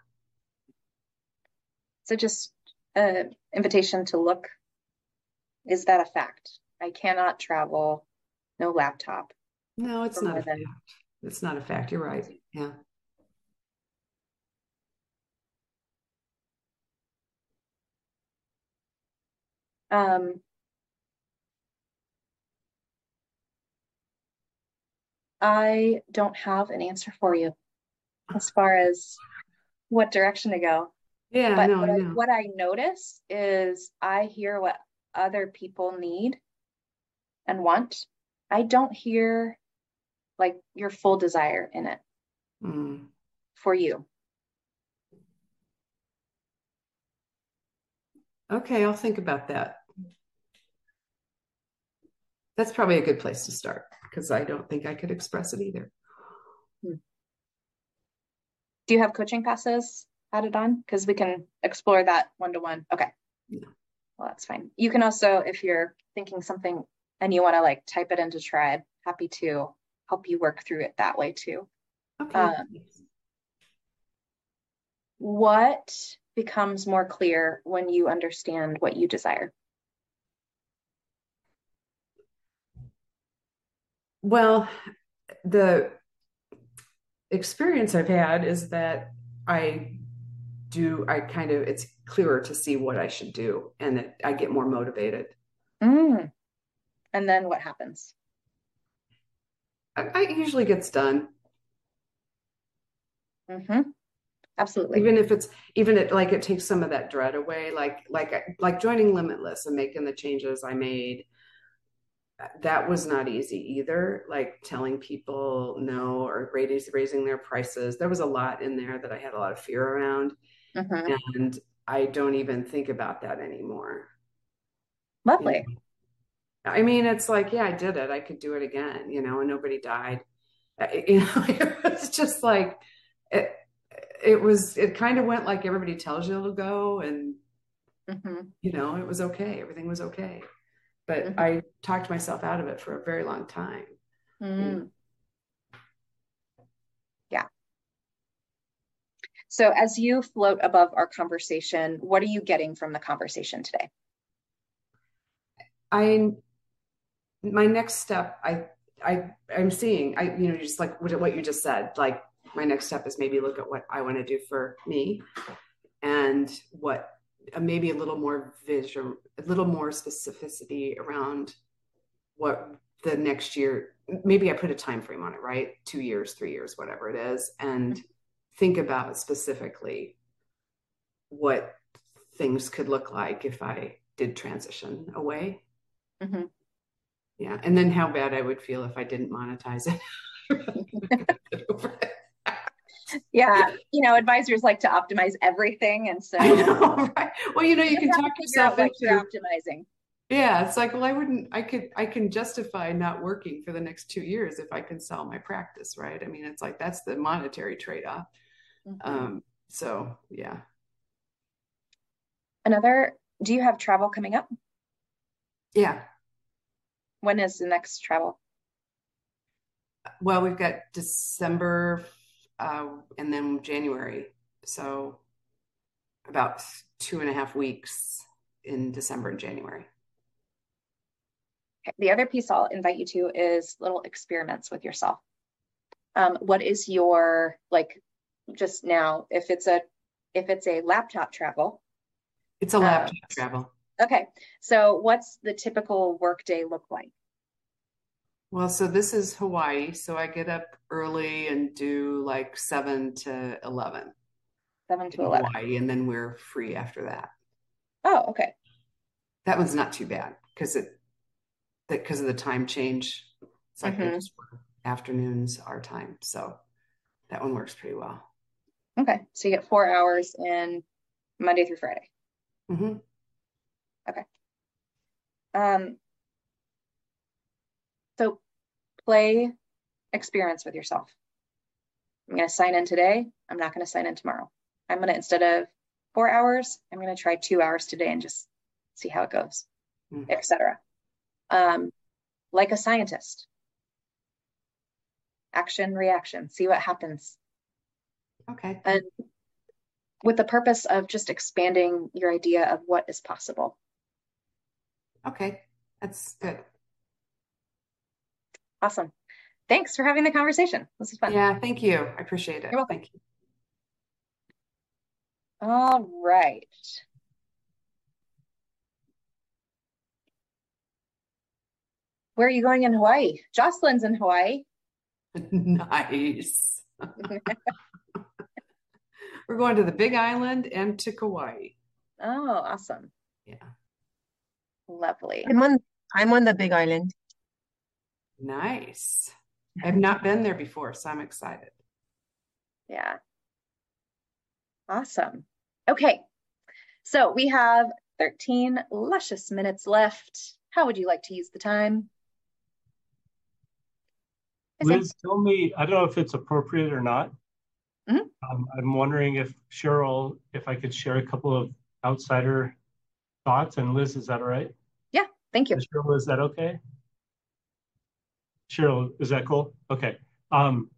So just an invitation to look. Is that a fact? I cannot travel, no laptop. No, it's for not more a than fact. It's not a fact. You're right. Yeah. um I don't have an answer for you as far as what direction to go. Yeah, But no, what I I, know. what I notice is I hear what other people need and want. I don't hear like your full desire in it Mm. for you. Okay, I'll think about that. That's probably a good place to start because I don't think I could express it either. Do you have coaching classes added on? Because we can explore that one-to-one. Okay. Yeah. Well, that's fine. You can also, if you're thinking something and you want to like type it into Tribe, happy to help you work through it that way too. Okay. Um, what becomes more clear when you understand what you desire? Well, the experience I've had is that I do, I kind of, it's clearer to see what I should do and that I get more motivated. Mm. And then what happens? I, I usually gets done. Mm-hmm. Absolutely. Even if it's, even it, like it takes some of that dread away, like, like, like joining Limitless and making the changes I made. That was not easy either. Like telling people no or raising, raising their prices. There was a lot in there that I had a lot of fear around. Mm-hmm. And I don't even think about that anymore. Lovely. You know? I mean, it's like, yeah, I did it. I could do it again, you know, and nobody died. You know, it was just like, it, it was, it kind of went like everybody tells you it'll go. And, mm-hmm. you know, it was okay. Everything was okay. But mm-hmm. I talked myself out of it for a very long time. Mm. Yeah. So as you float above our conversation, what are you getting from the conversation today? I, my next step, I, I, I'm seeing, I, you know, just like what, what you just said, like my next step is maybe look at what I want to do for me and what, maybe a little more vision, a little more specificity around what the next year, maybe I put a time frame on it, right? Two years, three years, whatever it is. And mm-hmm. think about specifically what things could look like if I did transition away. Mm-hmm. Yeah. And then how bad I would feel if I didn't monetize it. Yeah, you know, advisors like to optimize everything, and so I know, right? Well, you know, you, you can talk yourself like into optimizing. Yeah, it's like, well, I wouldn't. I could. I can justify not working for the next two years if I can sell my practice, right? I mean, it's like that's the monetary trade-off. Mm-hmm. Um, so, yeah. Another. Do you have travel coming up? Yeah. When is the next travel? Well, we've got December. Uh, and then January. So about two and a half weeks in December and January. Okay. The other piece I'll invite you to is little experiments with yourself. Um, what is your, like just now, if it's a, if it's a laptop travel. It's a laptop um, travel. Okay. So what's the typical workday look like? Well, so this is Hawaii. So I get up early and do like seven to eleven. Seven to eleven. Hawaii, and then we're free after that. Oh, okay. That one's not too bad because it that because of the time change. It's like mm-hmm. just afternoons our time. So that one works pretty well. Okay. So you get four hours in Monday through Friday. Mm-hmm. Okay. Um So play experience with yourself. I'm going to sign in today. I'm not going to sign in tomorrow. I'm going to, instead of four hours, I'm going to try two hours today and just see how it goes, mm-hmm. et cetera. Um, like a scientist. Action, reaction, see what happens. Okay. And with the purpose of just expanding your idea of what is possible. Okay, that's good. Awesome. Thanks for having the conversation. This is fun. Yeah, thank you. I appreciate it. You're welcome. Thank you. All right. Where are you going in Hawaii? Jocelyn's in Hawaii. Nice. We're going to the Big Island and to Kauai. Oh, awesome. Yeah. Lovely. I'm on I'm on the Big Island. Nice. I've not been there before, so I'm excited. Yeah. Awesome. Okay. So we have thirteen luscious minutes left. How would you like to use the time? Liz, tell me, I don't know if it's appropriate or not. Mm-hmm. Um, I'm wondering if Cheryl, if I could share a couple of outsider thoughts. And Liz, is that all right? Yeah, thank you. Cheryl, is that okay? Cheryl, is that cool? Okay. Um,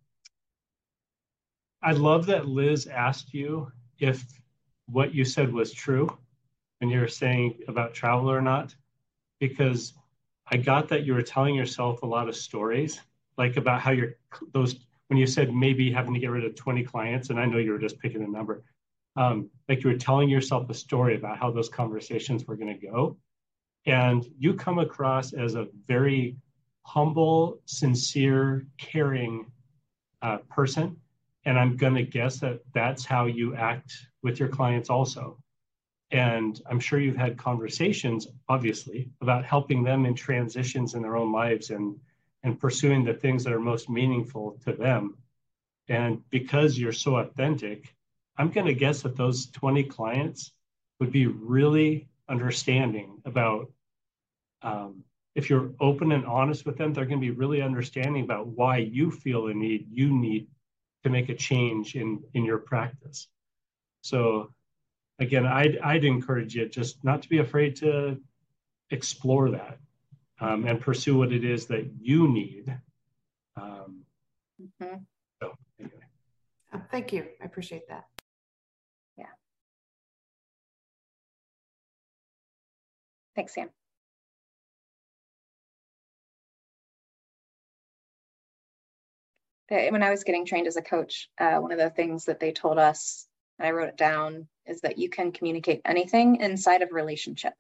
I love that Liz asked you if what you said was true when you were saying about travel or not, because I got that you were telling yourself a lot of stories, like about how you're those, when you said maybe having to get rid of twenty clients, and I know you were just picking a number, um, like you were telling yourself a story about how those conversations were going to go. And you come across as a very humble, sincere, caring uh, person. And I'm going to guess that that's how you act with your clients also. And I'm sure you've had conversations, obviously, about helping them in transitions in their own lives and, and pursuing the things that are most meaningful to them. And because you're so authentic, I'm going to guess that those twenty clients would be really understanding about, um, if you're open and honest with them, they're going to be really understanding about why you feel the need, you need to make a change in, in your practice. So again, I'd, I'd encourage you just not to be afraid to explore that um, and pursue what it is that you need. Um, mm-hmm. So anyway. Oh, thank you. I appreciate that. Yeah. Thanks, Sam. When I was getting trained as a coach, uh, one of the things that they told us, and I wrote it down, is that you can communicate anything inside of a relationship.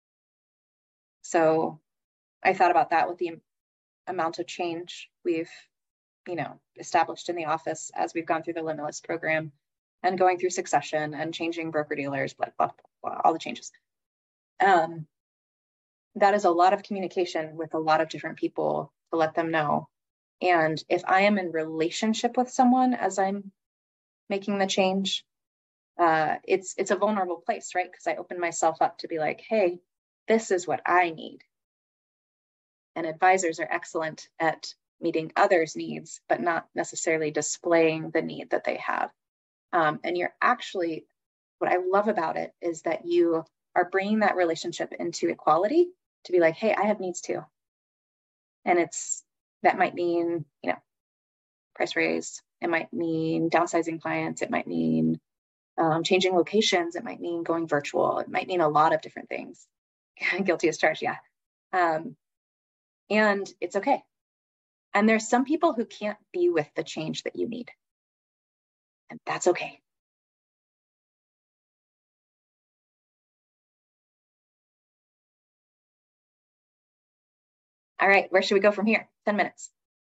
So I thought about that with the amount of change we've, you know, established in the office as we've gone through the Limitless program and going through succession and changing broker dealers, blah, blah, blah, blah, all the changes. Um, that is a lot of communication with a lot of different people to let them know. And if I am in relationship with someone as I'm making the change, uh, it's it's a vulnerable place, right? Because I open myself up to be like, hey, this is what I need. And advisors are excellent at meeting others' needs, but not necessarily displaying the need that they have. Um, and you're actually, what I love about it is that you are bringing that relationship into equality to be like, hey, I have needs too. And it's, that might mean, you know, price raise. It might mean downsizing clients. It might mean um, changing locations. It might mean going virtual. It might mean a lot of different things. Guilty as charged, yeah. Um, and it's okay. And there's some people who can't be with the change that you need. And that's okay. All right, where should we go from here? ten minutes.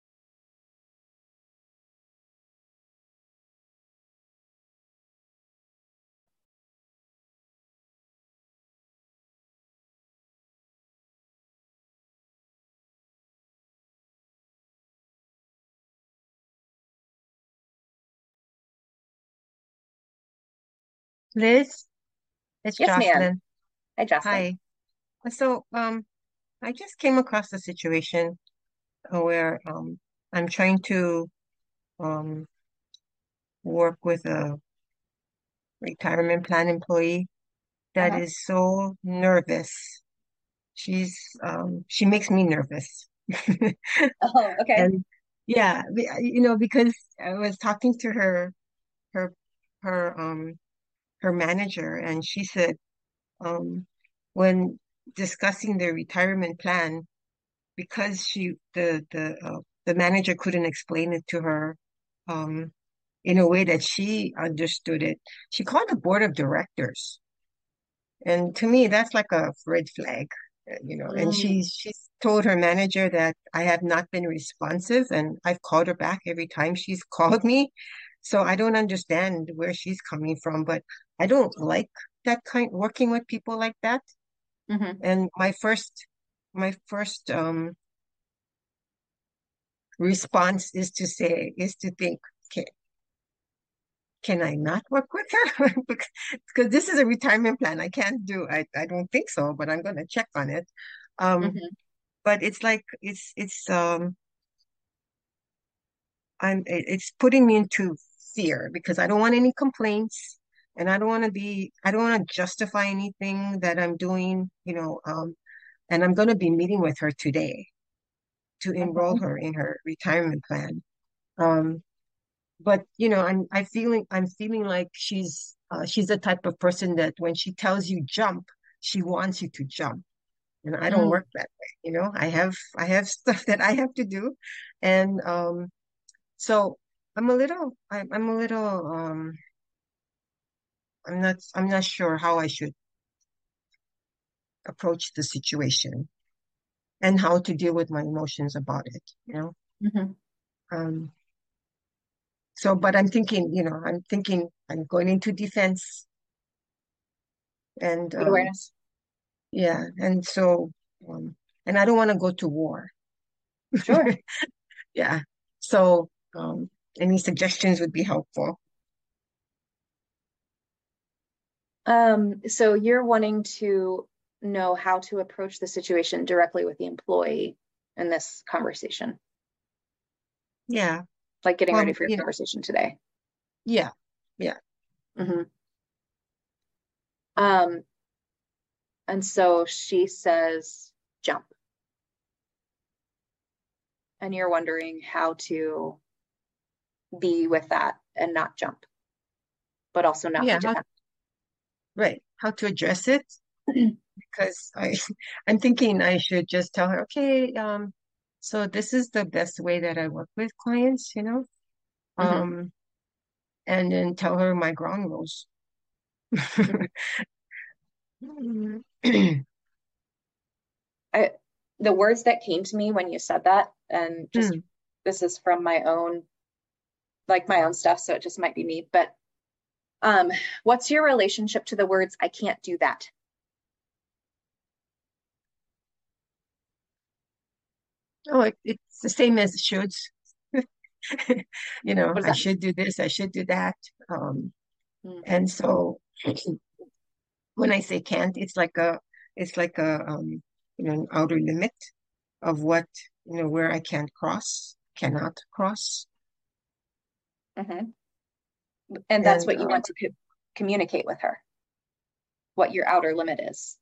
Liz, it's Yes, Jocelyn. ma'am. Hi, Jocelyn. Hi. So, um, I just came across a situation where um, I'm trying to um, work with a retirement plan employee that Uh-huh. is so nervous. She's um, she makes me nervous. Oh, okay. And yeah, be- you know, because I was talking to her, her, her, um, her manager, and she said, um, when discussing the retirement plan, because she, the, the, uh, the manager couldn't explain it to her, um, in a way that she understood it, she called the board of directors. And to me, that's like a red flag, uh, you know. And she Mm. she's told her manager that I have not been responsive, and I've called her back every time she's called me. So I don't understand where she's coming from, but I don't like that kind working with people like that. Mm-hmm. And my first my first um response is to say is to think, okay, can I not work with her? Because this is a retirement plan. I can't do, I, I don't think so, but I'm going to check on it. Um, Mhm. but it's like, it's, it's, um, I'm, it- it's putting me into fear because I don't want any complaints and I don't want to be, I don't want to justify anything that I'm doing, you know, um, and I'm going to be meeting with her today to enroll Mhm. her in her retirement plan. Um, but you know, I'm I feeling I'm feeling like she's uh, she's the type of person that when she tells you jump, she wants you to jump. And I don't Mm. work that way, you know. I have I have stuff that I have to do, and um, so I'm a little I, I'm a little um I'm not I'm not sure how I should approach the situation and how to deal with my emotions about it, you know. Mhm. Um, so, but I'm thinking, you know, I'm thinking I'm going into defense and Good um, awareness. yeah, and so um, and I don't want to go to war. Sure. Yeah. So um, any suggestions would be helpful. Um, so you're wanting to know how to approach the situation directly with the employee in this conversation, Yeah. like getting ready Well, for your you know, conversation today. yeah. Yeah. Hmm. Um, and so she says, jump. And you're wondering how to be with that and not jump, but also not be Yeah. How, defensive. right. How to address it? Because I I'm thinking I should just tell her, okay, um, so this is the best way that I work with clients, you know, Hmm. um, and then tell her my ground rules. I, the words that came to me when you said that, and just Hmm. this is from my own, like my own stuff, so it just might be me, but um, what's your relationship to the words, I can't do that? Oh, it, it's the same as shoulds. You know, What does I that mean? should do this, I should do that. Um, Mm. and so when I say can't, it's like a it's like a um, you know, an outer limit of what, you know, where I can't cross, cannot cross. Mhm. And that's And what you um, want to co- communicate with her, what your outer limit is.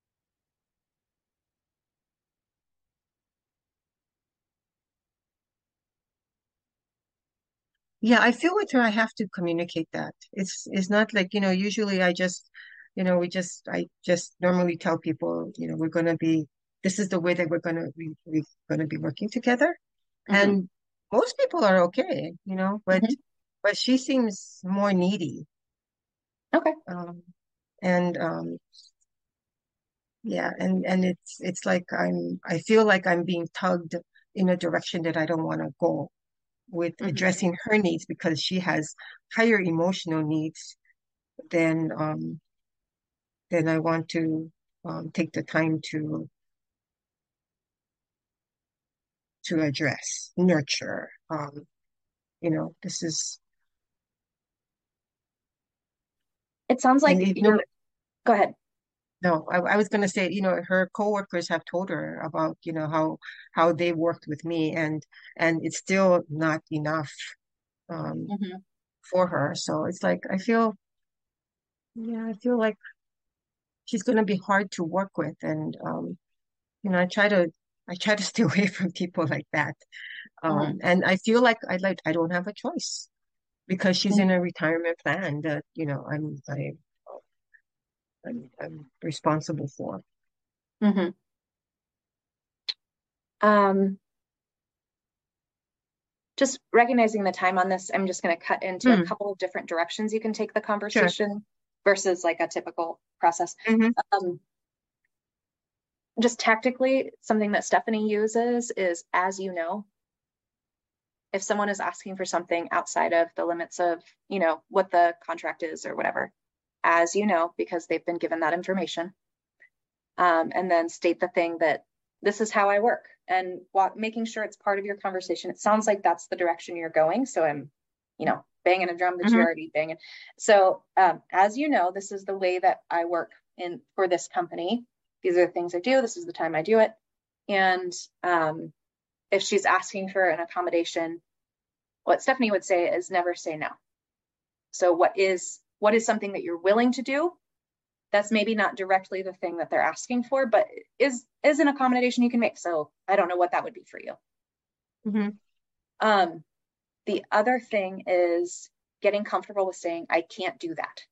yeah, I feel with her I have to communicate that. It's it's not like, you know, usually I just, you know, we just I just normally tell people, you know, we're gonna be this is the way that we're gonna we we're gonna be working together. Hmm. And most people are okay, you know, but Hmm. but she seems more needy. Okay. Um, and um, yeah, and and it's it's like I'm I feel like I'm being tugged in a direction that I don't want to go with Hmm. addressing her needs because she has higher emotional needs than um than I want to um, take the time to to address, nurture. Um, you know, this is It sounds and like you know, you're, go ahead. no, I, I was going to say, you know, her coworkers have told her about, you know, how how they worked with me, and and it's still not enough um, Hmm. for her. So it's like I feel, yeah, I feel like she's going to be hard to work with, and um, you know, I try to I try to stay away from people like that. Hmm. Um, and I feel like I like I don't have a choice because she's in a retirement plan that, you know, I'm I, I'm I'm responsible for. Hmm. Um, just recognizing the time on this, I'm just going to cut into a Hmm, couple of different directions you can take the sure. conversation versus like a typical process. Hmm. Um, just tactically, something that Stephanie uses is, as you know. If someone is asking for something outside of the limits of, you know, what the contract is or whatever, as you know, because they've been given that information, um, and then state the thing that this is how I work, and what, making sure it's part of your conversation. It sounds like that's the direction you're going. So I'm, you know, banging a drum that Mhm. you're already banging. So um, as you know, this is the way that I work in for this company. These are the things I do. This is the time I do it. And um, if she's asking for an accommodation, what Stephanie would say is never say no. So what is what is something that you're willing to do? That's maybe not directly the thing that they're asking for, but is is an accommodation you can make. So I don't know what that would be for you. Mhm. Um, the other thing is getting comfortable with saying, I can't do that.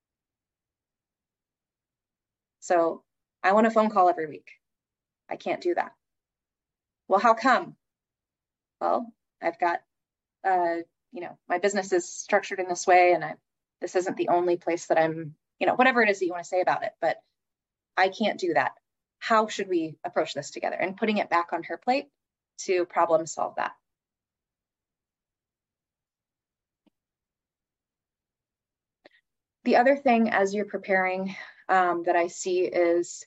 So I want a phone call every week. I can't do that. Well, how come? Well, I've got, uh, you know, my business is structured in this way, and I, this isn't the only place that I'm, you know, whatever it is that you want to say about it, but I can't do that. How should we approach this together? And putting it back on her plate to problem solve that. The other thing as you're preparing um, that I see is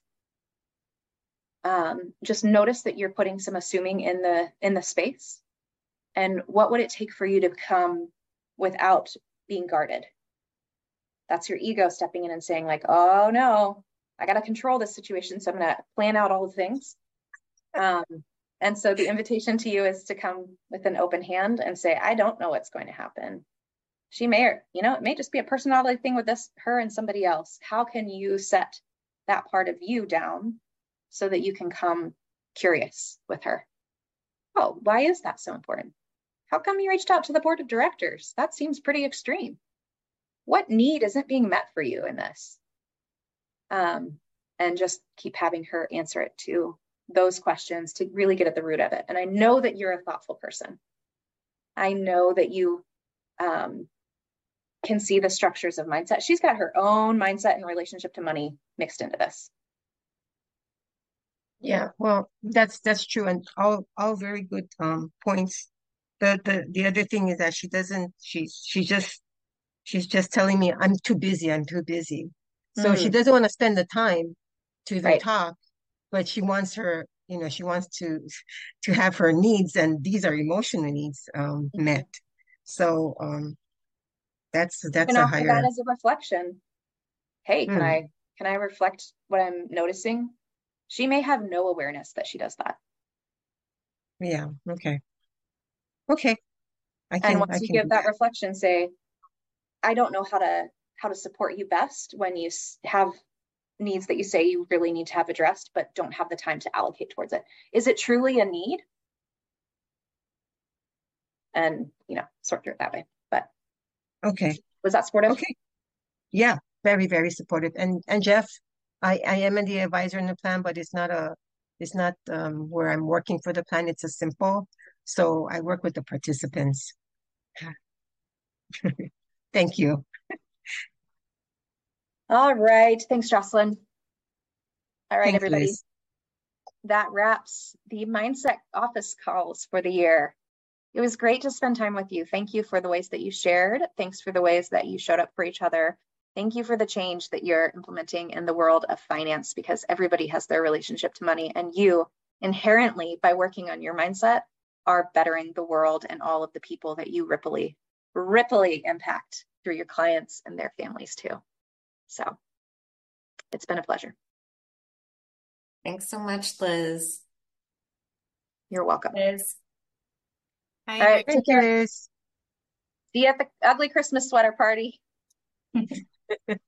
um, just notice that you're putting some assuming in the in the space. And what would it take for you to come without being guarded? That's your ego stepping in and saying like, oh no, I got to control this situation. So I'm going to plan out all the things. Um, and so the invitation to you is to come with an open hand and say, I don't know what's going to happen. She may, or, you know, it may just be a personality thing with this, her and somebody else. How can you set that part of you down so that you can come curious with her? Oh, why is that so important? How come you reached out to the board of directors? That seems pretty extreme. What need isn't being met for you in this? Um, and just keep having her answer it to those questions to really get at the root of it. And I know that you're a thoughtful person. I know that you um, can see the structures of mindset. She's got her own mindset and relationship to money mixed into this. Yeah, well, that's that's true, and all all very good um points. The the the other thing is that she doesn't. She's she just she's just telling me I'm too busy. I'm too busy. So she Mm, doesn't want to spend the time to even right. talk, but she wants her, you know, she wants to to have her needs, and these are emotional needs um met. So um that's You that's can a offer that higher. as a reflection. Hey, can Hmm, I can I reflect what I'm noticing? She may have no awareness that she does that. yeah, okay. Okay. I And can I once you can give do that that. reflection, say, I don't know how to how to support you best when you s- have needs that you say you really need to have addressed, but don't have the time to allocate towards it. Is it truly a need? And, you know, sort through it that way. But Okay. was that supportive? Okay. Yeah, very, very supportive. And and Jeff, I I am the advisor in the plan, but it's not a it's not um where I'm working for the plan. It's a simple. So I work with the participants. Thank you. All right. Thanks, Jocelyn. All right, Thanks, everybody. Liz. That wraps the mindset office calls for the year. It was great to spend time with you. Thank you for the ways that you shared. Thanks for the ways that you showed up for each other. Thank you for the change that you're implementing in the world of finance, because everybody has their relationship to money, and you inherently, by working on your mindset, are bettering the world and all of the people that you ripply, ripply impact through your clients and their families too. So it's been a pleasure. Thanks so much, Liz. You're welcome. Liz. All right, Thank take you, care. Liz. See you at the ugly Christmas sweater party.